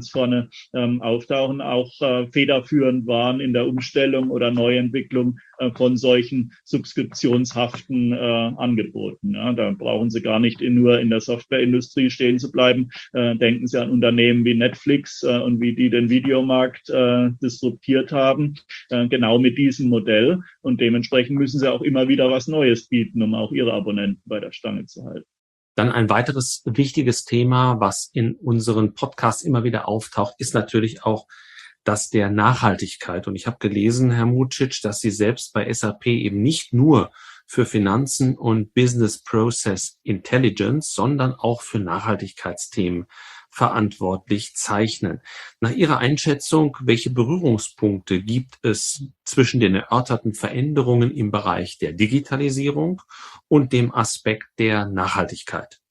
Dinge ähm, auftauchen, auch äh, federführend waren in der Umstellung oder Neuentwicklung äh, von solchen subskriptionshaften äh, Angeboten. Ja, da brauchen Sie gar nicht in, nur in der Softwareindustrie stehen zu bleiben. Äh, denken Sie an Unternehmen wie Netflix äh, und wie die den Videomarkt äh, disruptiert haben, äh, genau mit diesem Modell. Und dementsprechend müssen Sie auch immer wieder was Neues bieten, um auch Ihre Abonnenten bei der Stange zu halten. Dann ein weiteres wichtiges Thema, was in unseren Podcasts immer wieder auftaucht, ist natürlich auch das der Nachhaltigkeit. Und ich habe gelesen, Herr Mucic, dass Sie selbst bei S A P eben nicht nur für Finanzen und Business Process Intelligence, sondern auch für Nachhaltigkeitsthemen verantwortlich zeichnen. Nach Ihrer Einschätzung, welche Berührungspunkte gibt es zwischen den erörterten Veränderungen im Bereich der Digitalisierung und dem Aspekt der Nachhaltigkeit?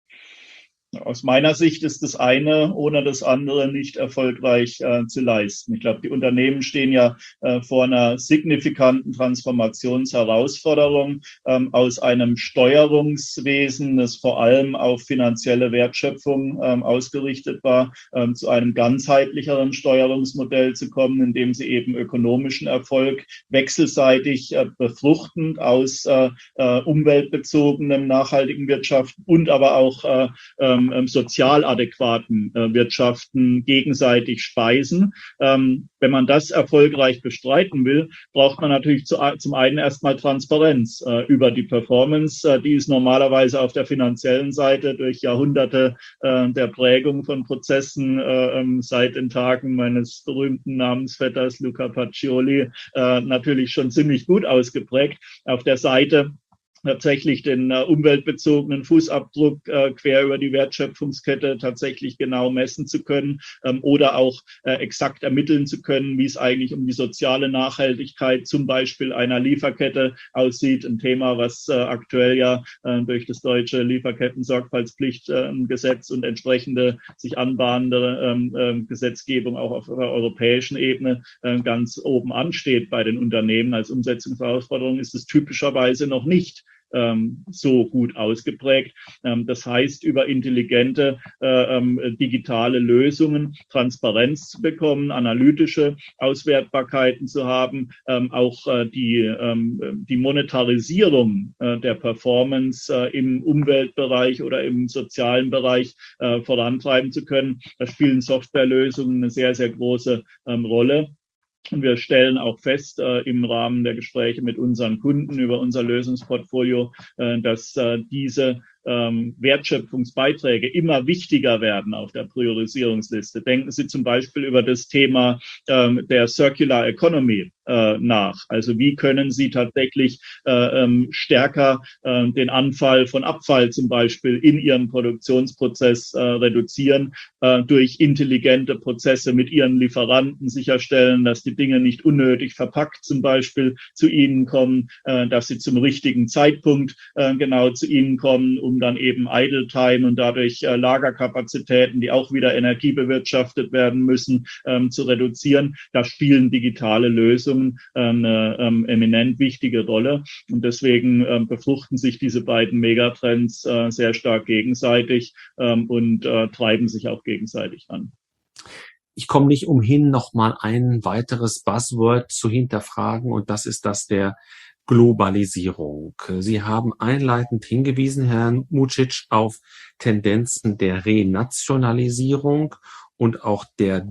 Aus meiner Sicht ist das eine ohne das andere nicht erfolgreich äh, zu leisten. Ich glaube, die Unternehmen stehen ja äh, vor einer signifikanten Transformationsherausforderung ähm, aus einem Steuerungswesen, das vor allem auf finanzielle Wertschöpfung ähm, ausgerichtet war, ähm, zu einem ganzheitlicheren Steuerungsmodell zu kommen, in dem sie eben ökonomischen Erfolg wechselseitig äh, befruchtend aus äh, äh, umweltbezogenem nachhaltigen Wirtschaften und aber auch äh, Ähm, sozial adäquaten äh, Wirtschaften gegenseitig speisen. Ähm, wenn man das erfolgreich bestreiten will, braucht man natürlich zu, zum einen erstmal Transparenz äh, über die Performance. Äh, die ist normalerweise auf der finanziellen Seite durch Jahrhunderte äh, der Prägung von Prozessen äh, seit den Tagen meines berühmten Namensvetters Luca Pacioli äh, natürlich schon ziemlich gut ausgeprägt. Auf der Seite tatsächlich den äh, umweltbezogenen Fußabdruck äh, quer über die Wertschöpfungskette tatsächlich genau messen zu können ähm, oder auch äh, exakt ermitteln zu können, wie es eigentlich um die soziale Nachhaltigkeit zum Beispiel einer Lieferkette aussieht. Ein Thema, was äh, aktuell ja äh, durch das deutsche Lieferketten-Sorgfaltspflichtgesetz äh, und entsprechende sich anbahnende ähm, äh, Gesetzgebung auch auf der europäischen Ebene äh, ganz oben ansteht bei den Unternehmen. Als Umsetzungsherausforderung ist es typischerweise noch nicht Ähm, so gut ausgeprägt. Ähm, das heißt, über intelligente äh, ähm, digitale Lösungen Transparenz zu bekommen, analytische Auswertbarkeiten zu haben, ähm, auch äh, die, ähm, die Monetarisierung äh, der Performance äh, im Umweltbereich oder im sozialen Bereich äh, vorantreiben zu können. Da spielen Softwarelösungen eine sehr, sehr große ähm, Rolle. Und wir stellen auch fest äh, im Rahmen der Gespräche mit unseren Kunden über unser Lösungsportfolio, äh, dass äh, diese ähm, Wertschöpfungsbeiträge immer wichtiger werden auf der Priorisierungsliste. Denken Sie zum Beispiel über das Thema ähm, der Circular Economy äh, nach. Also wie können Sie tatsächlich äh, ähm, stärker äh, den Anfall von Abfall zum Beispiel in Ihrem Produktionsprozess äh, reduzieren, äh, durch intelligente Prozesse mit Ihren Lieferanten sicherstellen, dass die Dinge nicht unnötig verpackt zum Beispiel zu Ihnen kommen, äh, dass sie zum richtigen Zeitpunkt äh, genau zu Ihnen kommen, um dann eben Idle Time und dadurch äh, Lagerkapazitäten, die auch wieder energiebewirtschaftet werden müssen, ähm, zu reduzieren. Da spielen digitale Lösungen ähm, eine ähm, eminent wichtige Rolle. Und deswegen ähm, befruchten sich diese beiden Megatrends äh, sehr stark gegenseitig ähm, und äh, treiben sich auch gegenseitig an. Ich komme nicht umhin, noch mal ein weiteres Buzzword zu hinterfragen, und das ist das der Globalisierung. Sie haben einleitend hingewiesen, Herr Mucic, auf Tendenzen der Renationalisierung und auch der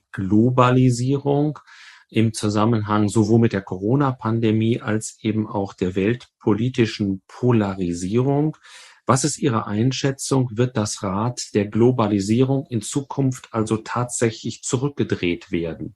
Deglobalisierung im Zusammenhang sowohl mit der Corona-Pandemie als eben auch der weltpolitischen Polarisierung. Was ist Ihre Einschätzung? Wird das Rad der Globalisierung in Zukunft also tatsächlich zurückgedreht werden?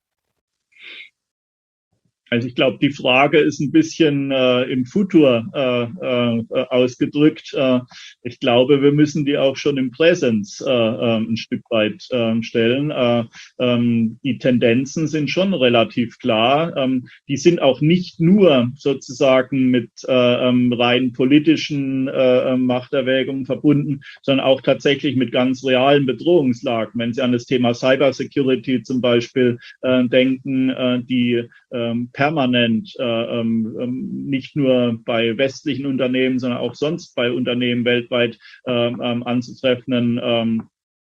Also ich glaube, die Frage ist ein bisschen äh, im Futur äh, äh, ausgedrückt. Äh, ich glaube, wir müssen die auch schon im Präsens äh, äh, ein Stück weit äh, stellen. Äh, ähm, die Tendenzen sind schon relativ klar. Ähm, die sind auch nicht nur sozusagen mit äh, ähm, rein politischen äh, Machterwägungen verbunden, sondern auch tatsächlich mit ganz realen Bedrohungslagen. Wenn Sie an das Thema Cybersecurity zum Beispiel äh, denken, äh, die ähm, permanent äh, ähm, nicht nur bei westlichen Unternehmen, sondern auch sonst bei Unternehmen weltweit äh, ähm, anzutreffenden ähm,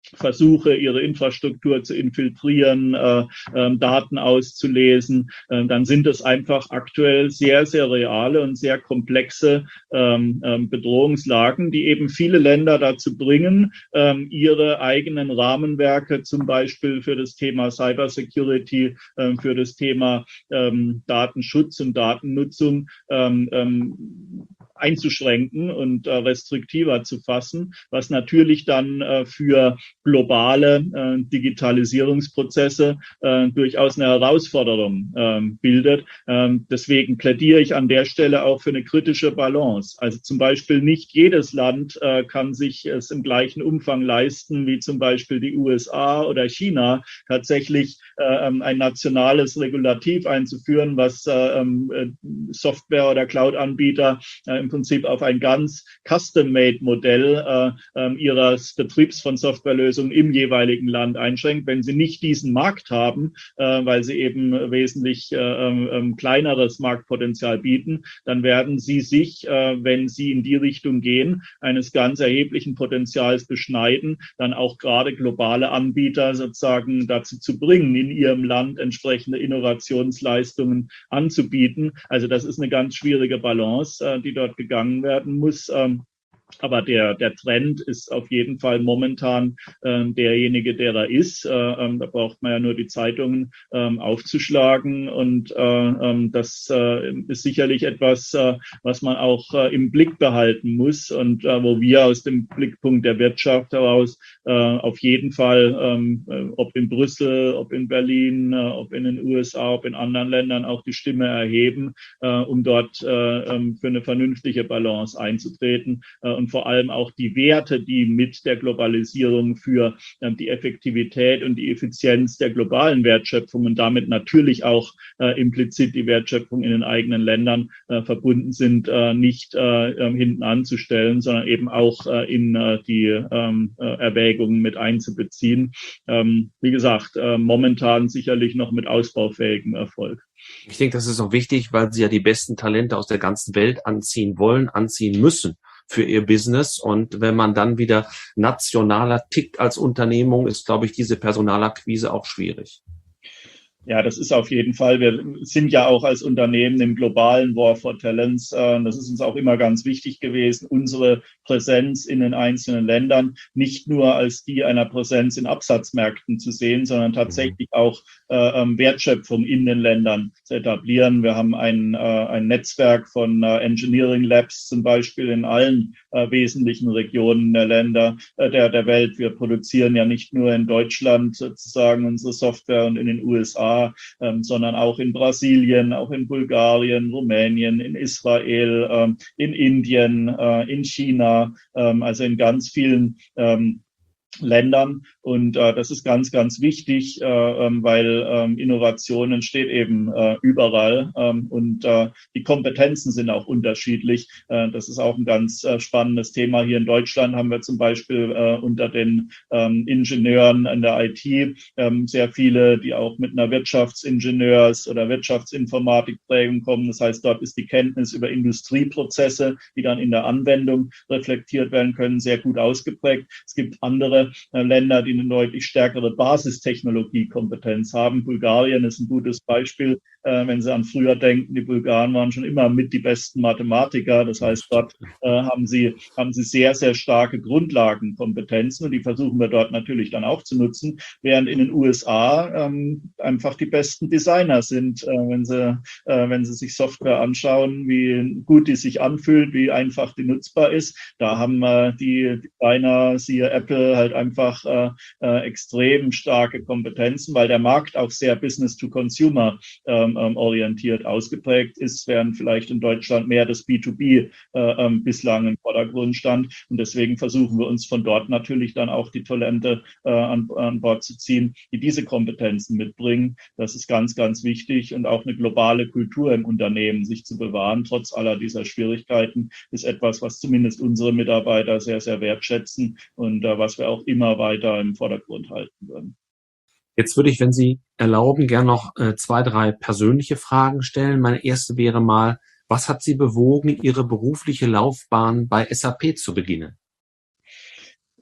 Versuche, ihre Infrastruktur zu infiltrieren, äh, äh, Daten auszulesen, äh, dann sind es einfach aktuell sehr, sehr reale und sehr komplexe ähm, äh, Bedrohungslagen, die eben viele Länder dazu bringen, ähm, ihre eigenen Rahmenwerke zum Beispiel für das Thema Cybersecurity, äh, für das Thema ähm, Datenschutz und Datennutzung ähm, ähm, einzuschränken und äh, restriktiver zu fassen, was natürlich dann äh, für globale äh, Digitalisierungsprozesse äh, durchaus eine Herausforderung äh, bildet. Ähm, deswegen plädiere ich an der Stelle auch für eine kritische Balance. Also zum Beispiel nicht jedes Land äh, kann sich es im gleichen Umfang leisten, wie zum Beispiel die U S A oder China, tatsächlich äh, ein nationales Regulativ einzuführen, was äh, Software- oder Cloud-Anbieter äh, im Prinzip auf ein ganz Custom-Made-Modell äh, ihres Betriebs von Softwarelösungen im jeweiligen Land einschränkt. Wenn sie nicht diesen Markt haben, äh, weil sie eben wesentlich äh, äh, kleineres Marktpotenzial bieten, dann werden sie sich, äh, wenn sie in die Richtung gehen, eines ganz erheblichen Potenzials beschneiden, dann auch gerade globale Anbieter sozusagen dazu zu bringen, in ihrem Land entsprechende Innovationsleistungen anzubieten. Also das ist eine ganz schwierige Balance, äh, die dort gegangen werden muss. Ähm, Aber der, der Trend ist auf jeden Fall momentan äh, derjenige, der da ist. Äh, ähm, da braucht man ja nur die Zeitungen ähm, aufzuschlagen. Und äh, ähm, das äh, ist sicherlich etwas, äh, was man auch äh, im Blick behalten muss und äh, wo wir aus dem Blickpunkt der Wirtschaft heraus äh, auf jeden Fall, ähm, äh, ob in Brüssel, ob in Berlin, äh, ob in den U S A, ob in anderen Ländern auch die Stimme erheben, äh, um dort äh, äh, für eine vernünftige Balance einzutreten. Äh, und vor allem auch die Werte, die mit der Globalisierung für äh, die Effektivität und die Effizienz der globalen Wertschöpfung und damit natürlich auch äh, implizit die Wertschöpfung in den eigenen Ländern äh, verbunden sind, äh, nicht äh, äh, hinten anzustellen, sondern eben auch äh, in äh, die ähm, äh, Erwägungen mit einzubeziehen. Ähm, wie gesagt, äh, momentan sicherlich noch mit ausbaufähigem Erfolg. Ich denke, das ist auch wichtig, weil sie ja die besten Talente aus der ganzen Welt anziehen wollen, anziehen müssen für ihr Business. Und wenn man dann wieder nationaler tickt als Unternehmung, ist, glaube ich, diese Personalakquise auch schwierig. Ja, das ist auf jeden Fall. Wir sind ja auch als Unternehmen im globalen War for Talents. Das ist uns auch immer ganz wichtig gewesen, unsere Präsenz in den einzelnen Ländern nicht nur als die einer Präsenz in Absatzmärkten zu sehen, sondern tatsächlich auch äh, Wertschöpfung in den Ländern zu etablieren. Wir haben ein, äh, ein Netzwerk von äh, Engineering Labs zum Beispiel in allen äh, wesentlichen Regionen der Länder äh, der, der Welt. Wir produzieren ja nicht nur in Deutschland sozusagen unsere Software und in den U S A, Ähm, sondern auch in Brasilien, auch in Bulgarien, Rumänien, in Israel, ähm, in Indien, äh, in China, ähm, also in ganz vielen ähm, Ländern. Und äh, das ist ganz, ganz wichtig, äh, ähm, weil ähm, Innovation entsteht eben äh, überall ähm, und äh, die Kompetenzen sind auch unterschiedlich. Äh, das ist auch ein ganz äh, spannendes Thema. Hier in Deutschland haben wir zum Beispiel äh, unter den ähm, Ingenieuren in der I T ähm, sehr viele, die auch mit einer Wirtschaftsingenieurs- oder Wirtschaftsinformatikprägung kommen. Das heißt, dort ist die Kenntnis über Industrieprozesse, die dann in der Anwendung reflektiert werden können, sehr gut ausgeprägt. Es gibt andere äh, Länder, die eine deutlich stärkere Basistechnologiekompetenz haben. Bulgarien ist ein gutes Beispiel. Äh, wenn Sie an früher denken, die Bulgaren waren schon immer mit die besten Mathematiker. Das heißt, dort äh, haben sie, haben sie sehr, sehr starke Grundlagenkompetenzen und die versuchen wir dort natürlich dann auch zu nutzen, während in den U S A ähm, einfach die besten Designer sind, äh, wenn sie, äh, wenn sie sich Software anschauen, wie gut die sich anfühlt, wie einfach die nutzbar ist. Da haben äh, die Designer, siehe Apple, halt einfach äh, äh, extrem starke Kompetenzen, weil der Markt auch sehr Business-to-Consumer ähm, ähm, orientiert ausgeprägt ist, während vielleicht in Deutschland mehr das B zwei B äh, ähm, bislang im Vordergrund stand. Und deswegen versuchen wir uns von dort natürlich dann auch die Talente äh, an, an Bord zu ziehen, die diese Kompetenzen mitbringen. Das ist ganz, ganz wichtig und auch eine globale Kultur im Unternehmen sich zu bewahren, trotz aller dieser Schwierigkeiten, ist etwas, was zumindest unsere Mitarbeiter sehr, sehr wertschätzen und äh, was wir auch immer weiter im Vordergrund halten würden. Jetzt würde ich, wenn Sie erlauben, gerne noch äh, zwei, drei persönliche Fragen stellen. Meine erste wäre mal, was hat Sie bewogen, Ihre berufliche Laufbahn bei S A P zu beginnen?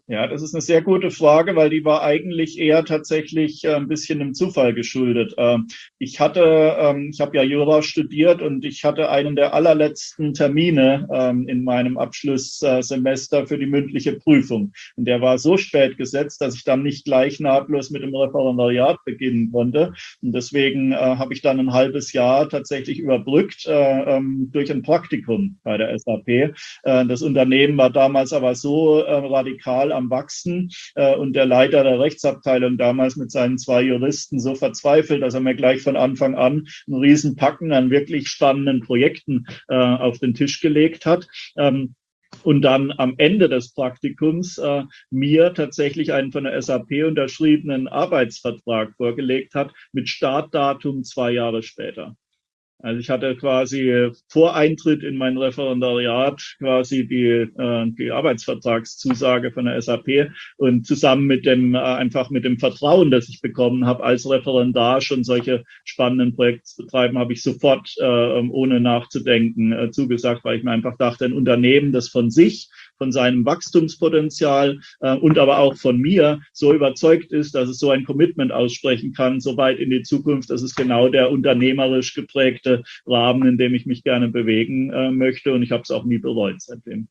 Ja, das ist eine sehr gute Frage, weil die war eigentlich eher tatsächlich äh, ein bisschen dem Zufall geschuldet. Ähm, ich hatte, ähm, ich habe ja Jura studiert und ich hatte einen der allerletzten Termine ähm, in meinem Abschlusssemester für die mündliche Prüfung. Und der war so spät gesetzt, dass ich dann nicht gleich nahtlos mit dem Referendariat beginnen konnte. Und deswegen äh, habe ich dann ein halbes Jahr tatsächlich überbrückt äh, ähm, durch ein Praktikum bei der S A P. Äh, das Unternehmen war damals aber so äh, radikal am Wachsen äh, und der Leiter der Rechtsabteilung damals mit seinen zwei Juristen so verzweifelt, dass er mir gleich von Anfang an einen riesen Packen an wirklich spannenden Projekten äh, auf den Tisch gelegt hat. Ähm, und dann am Ende des Praktikums äh, mir tatsächlich einen von der S A P unterschriebenen Arbeitsvertrag vorgelegt hat mit Startdatum zwei Jahre später. Also ich hatte quasi vor Eintritt in mein Referendariat quasi die, äh, die Arbeitsvertragszusage von der S A P und zusammen mit dem, äh, einfach mit dem Vertrauen, das ich bekommen habe, als Referendar schon solche spannenden Projekte zu betreiben, habe ich sofort, äh, ohne nachzudenken, äh, zugesagt, weil ich mir einfach dachte, ein Unternehmen, das von sich, von seinem Wachstumspotenzial äh, und aber auch von mir so überzeugt ist, dass es so ein Commitment aussprechen kann, so weit in die Zukunft, das ist genau der unternehmerisch geprägte Rahmen, in dem ich mich gerne bewegen äh, möchte. Und ich habe es auch nie bereut seitdem.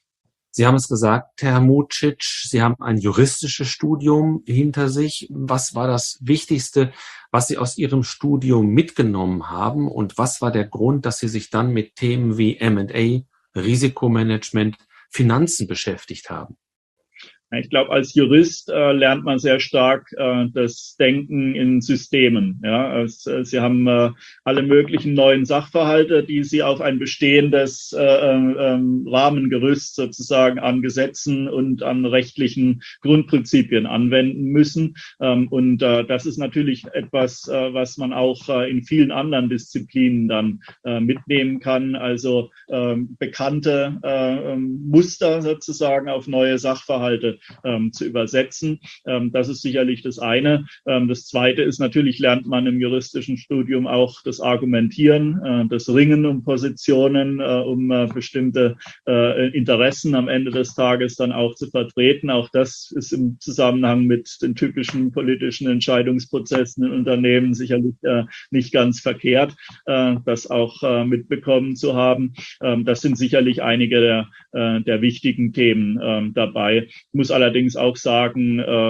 Sie haben es gesagt, Herr Mucic, Sie haben ein juristisches Studium hinter sich. Was war das Wichtigste, was Sie aus Ihrem Studium mitgenommen haben? Und was war der Grund, dass Sie sich dann mit Themen wie M und A, Risikomanagement, Finanzen beschäftigt haben? Ich glaube, als Jurist äh, lernt man sehr stark äh, das Denken in Systemen. Ja, es, äh, Sie haben äh, alle möglichen neuen Sachverhalte, die Sie auf ein bestehendes äh, äh, Rahmengerüst sozusagen an Gesetzen und an rechtlichen Grundprinzipien anwenden müssen. Ähm, und äh, das ist natürlich etwas, äh, was man auch äh, in vielen anderen Disziplinen dann äh, mitnehmen kann. Also äh, bekannte äh, Muster sozusagen auf neue Sachverhalte Ähm, zu übersetzen. Ähm, das ist sicherlich das eine. Ähm, das zweite ist, natürlich lernt man im juristischen Studium auch das Argumentieren, äh, das Ringen um Positionen, äh, um äh, bestimmte äh, Interessen am Ende des Tages dann auch zu vertreten. Auch das ist im Zusammenhang mit den typischen politischen Entscheidungsprozessen in Unternehmen sicherlich äh, nicht ganz verkehrt, äh, das auch äh, mitbekommen zu haben. Ähm, das sind sicherlich einige der, äh, der wichtigen Themen äh, dabei. Ich muss allerdings auch sagen, äh,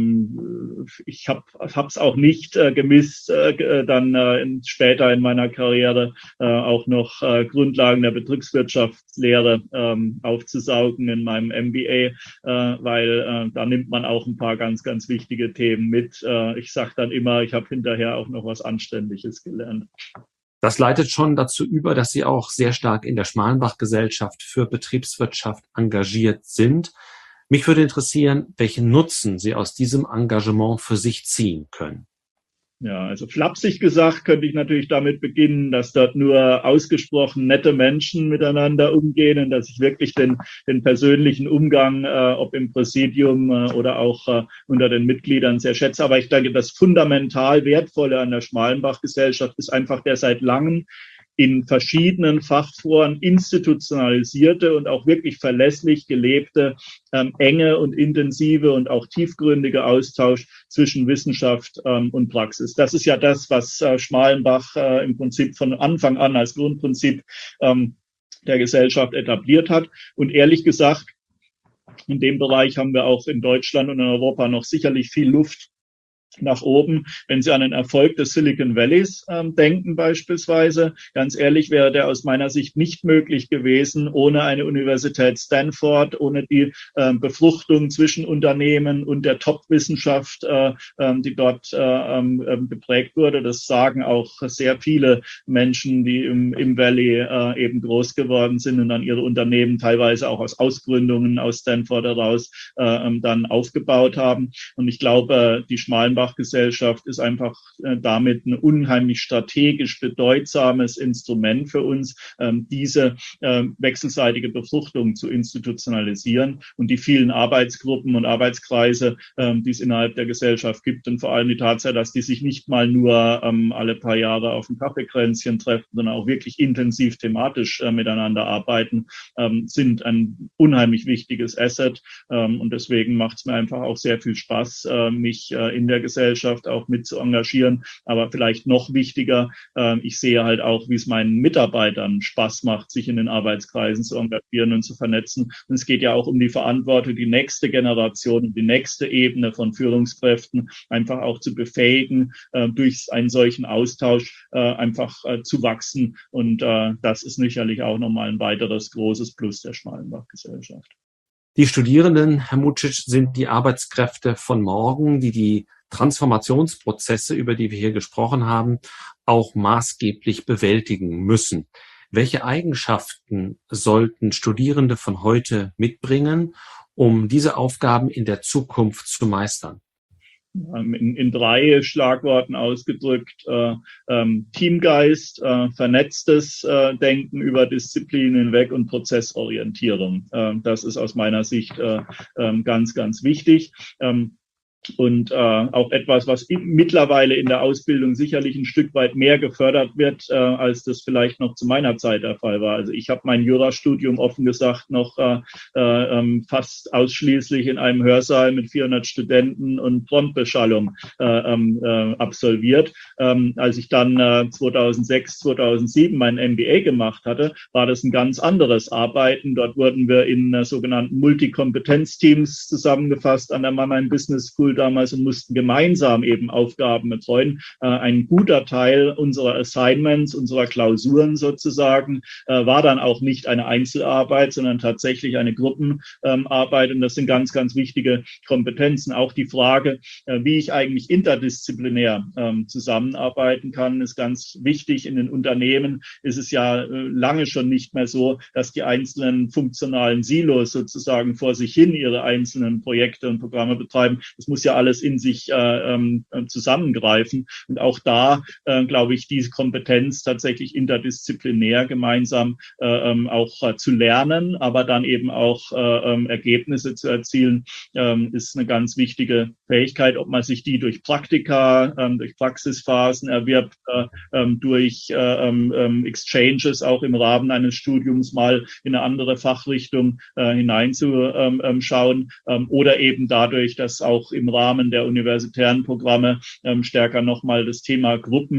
ähm, ich habe es auch nicht äh, gemisst, äh, dann äh, in, später in meiner Karriere äh, auch noch äh, Grundlagen der Betriebswirtschaftslehre äh, aufzusaugen in meinem M B A, äh, weil äh, da nimmt man auch ein paar ganz, ganz wichtige Themen mit. Äh, ich sage dann immer, ich habe hinterher auch noch was Anständiges gelernt. Das leitet schon dazu über, dass Sie auch sehr stark in der Schmalenbach-Gesellschaft für Betriebswirtschaft engagiert sind. Mich würde interessieren, welchen Nutzen Sie aus diesem Engagement für sich ziehen können. Ja, also flapsig gesagt könnte ich natürlich damit beginnen, dass dort nur ausgesprochen nette Menschen miteinander umgehen und dass ich wirklich den, den persönlichen Umgang, äh, ob im Präsidium äh, oder auch äh, unter den Mitgliedern sehr schätze. Aber ich denke, das fundamental Wertvolle an der Schmalenbach-Gesellschaft ist einfach der seit langem in verschiedenen Fachforen institutionalisierte und auch wirklich verlässlich gelebte ähm, enge und intensive und auch tiefgründige Austausch zwischen Wissenschaft ähm, und Praxis. Das ist ja das, was äh, Schmalenbach äh, im Prinzip von Anfang an als Grundprinzip ähm, der Gesellschaft etabliert hat. Und ehrlich gesagt, in dem Bereich haben wir auch in Deutschland und in Europa noch sicherlich viel Luft nach oben, wenn Sie an den Erfolg des Silicon Valleys ähm, denken beispielsweise. Ganz ehrlich, wäre der aus meiner Sicht nicht möglich gewesen ohne eine Universität Stanford, ohne die ähm, Befruchtung zwischen Unternehmen und der Top-Wissenschaft, äh, ähm, die dort äh, ähm, geprägt wurde. Das sagen auch sehr viele Menschen, die im, im Valley äh, eben groß geworden sind und dann ihre Unternehmen teilweise auch aus Ausgründungen aus Stanford heraus äh, dann aufgebaut haben. Und ich glaube, die Schmalenbach Schmallenbach-Gesellschaft ist einfach äh, damit ein unheimlich strategisch bedeutsames Instrument für uns, ähm, diese äh, wechselseitige Befruchtung zu institutionalisieren und die vielen Arbeitsgruppen und Arbeitskreise, ähm, die es innerhalb der Gesellschaft gibt und vor allem die Tatsache, dass die sich nicht mal nur ähm, alle paar Jahre auf ein Kaffeekränzchen treffen, sondern auch wirklich intensiv thematisch äh, miteinander arbeiten, ähm, sind ein unheimlich wichtiges Asset. Ähm, und deswegen macht es mir einfach auch sehr viel Spaß, äh, mich äh, in der Gesellschaft auch mit zu engagieren. Aber vielleicht noch wichtiger, äh, ich sehe halt auch, wie es meinen Mitarbeitern Spaß macht, sich in den Arbeitskreisen zu engagieren und zu vernetzen. Und es geht ja auch um die Verantwortung, die nächste Generation und die nächste Ebene von Führungskräften einfach auch zu befähigen, äh, durch einen solchen Austausch äh, einfach äh, zu wachsen. Und äh, das ist sicherlich auch nochmal ein weiteres großes Plus der Schmallenbach-Gesellschaft. Die Studierenden, Herr Mucic, sind die Arbeitskräfte von morgen, die die Transformationsprozesse, über die wir hier gesprochen haben, auch maßgeblich bewältigen müssen. Welche Eigenschaften sollten Studierende von heute mitbringen, um diese Aufgaben in der Zukunft zu meistern? In, in drei Schlagworten ausgedrückt, äh, ähm, Teamgeist, äh, vernetztes äh, Denken über Disziplinen hinweg und Prozessorientierung. Äh, das ist aus meiner Sicht äh, äh, ganz, ganz wichtig. Ähm, Und äh, auch etwas, was in, mittlerweile in der Ausbildung sicherlich ein Stück weit mehr gefördert wird, äh, als das vielleicht noch zu meiner Zeit der Fall war. Also ich habe mein Jurastudium offen gesagt noch äh, äh, fast ausschließlich in einem Hörsaal mit vierhundert Studenten und Frontbeschallung äh, äh, absolviert. Ähm, als ich dann äh, zweitausendsechs, zweitausendsieben mein M B A gemacht hatte, war das ein ganz anderes Arbeiten. Dort wurden wir in äh, sogenannten Multikompetenzteams zusammengefasst an der Mannheim Business School damals und mussten gemeinsam eben Aufgaben betreuen. Äh, ein guter Teil unserer Assignments, unserer Klausuren sozusagen, äh, war dann auch nicht eine Einzelarbeit, sondern tatsächlich eine Gruppenarbeit. Und das sind ganz, ganz wichtige Kompetenzen. Auch die Frage, äh, wie ich eigentlich interdisziplinär ähm, zusammenarbeiten kann, ist ganz wichtig. In den Unternehmen ist es ja äh, lange schon nicht mehr so, dass die einzelnen funktionalen Silos sozusagen vor sich hin ihre einzelnen Projekte und Programme betreiben. Das muss ja alles in sich äh, äh, zusammengreifen. Und auch da, äh, glaube ich, diese Kompetenz tatsächlich interdisziplinär gemeinsam äh, äh, auch äh, zu lernen, aber dann eben auch äh, äh, Ergebnisse zu erzielen, äh, ist eine ganz wichtige Fähigkeit, ob man sich die durch Praktika, äh, durch Praxisphasen erwirbt, äh, äh, durch äh, äh, Exchanges auch im Rahmen eines Studiums mal in eine andere Fachrichtung äh, hineinzuschauen äh, äh, oder eben dadurch, dass auch im Rahmen der universitären Programme ähm, stärker nochmal das Thema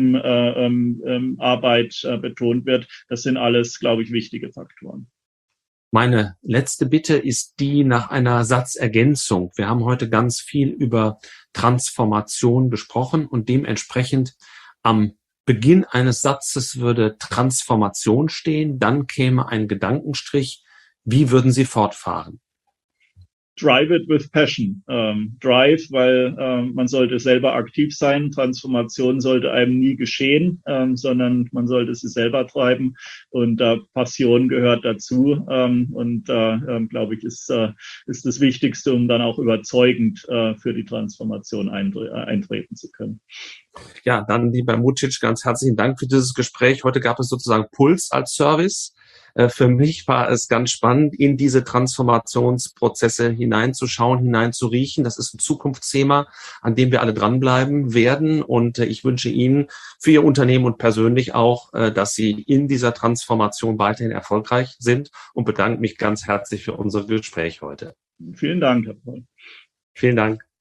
Gruppenarbeit äh, äh, betont wird. Das sind alles, glaube ich, wichtige Faktoren. Meine letzte Bitte ist die nach einer Satzergänzung. Wir haben heute ganz viel über Transformation gesprochen und dementsprechend am Beginn eines Satzes würde Transformation stehen, dann käme ein Gedankenstrich. Wie würden Sie fortfahren? Drive it with passion. Ähm, drive, weil ähm, man sollte selber aktiv sein. Transformation sollte einem nie geschehen, ähm, sondern man sollte sie selber treiben. Und äh, Passion gehört dazu. Ähm, und äh, äh, glaube ich, ist, äh, ist das Wichtigste, um dann auch überzeugend äh, für die Transformation eintre- äh, eintreten zu können. Ja, dann, lieber Mucic, ganz herzlichen Dank für dieses Gespräch. Heute gab es sozusagen Puls als Service. Für mich war es ganz spannend, in diese Transformationsprozesse hineinzuschauen, hineinzuriechen. Das ist ein Zukunftsthema, an dem wir alle dranbleiben werden. Und ich wünsche Ihnen für Ihr Unternehmen und persönlich auch, dass Sie in dieser Transformation weiterhin erfolgreich sind und bedanke mich ganz herzlich für unser Gespräch heute. Vielen Dank, Herr Paul. Vielen Dank.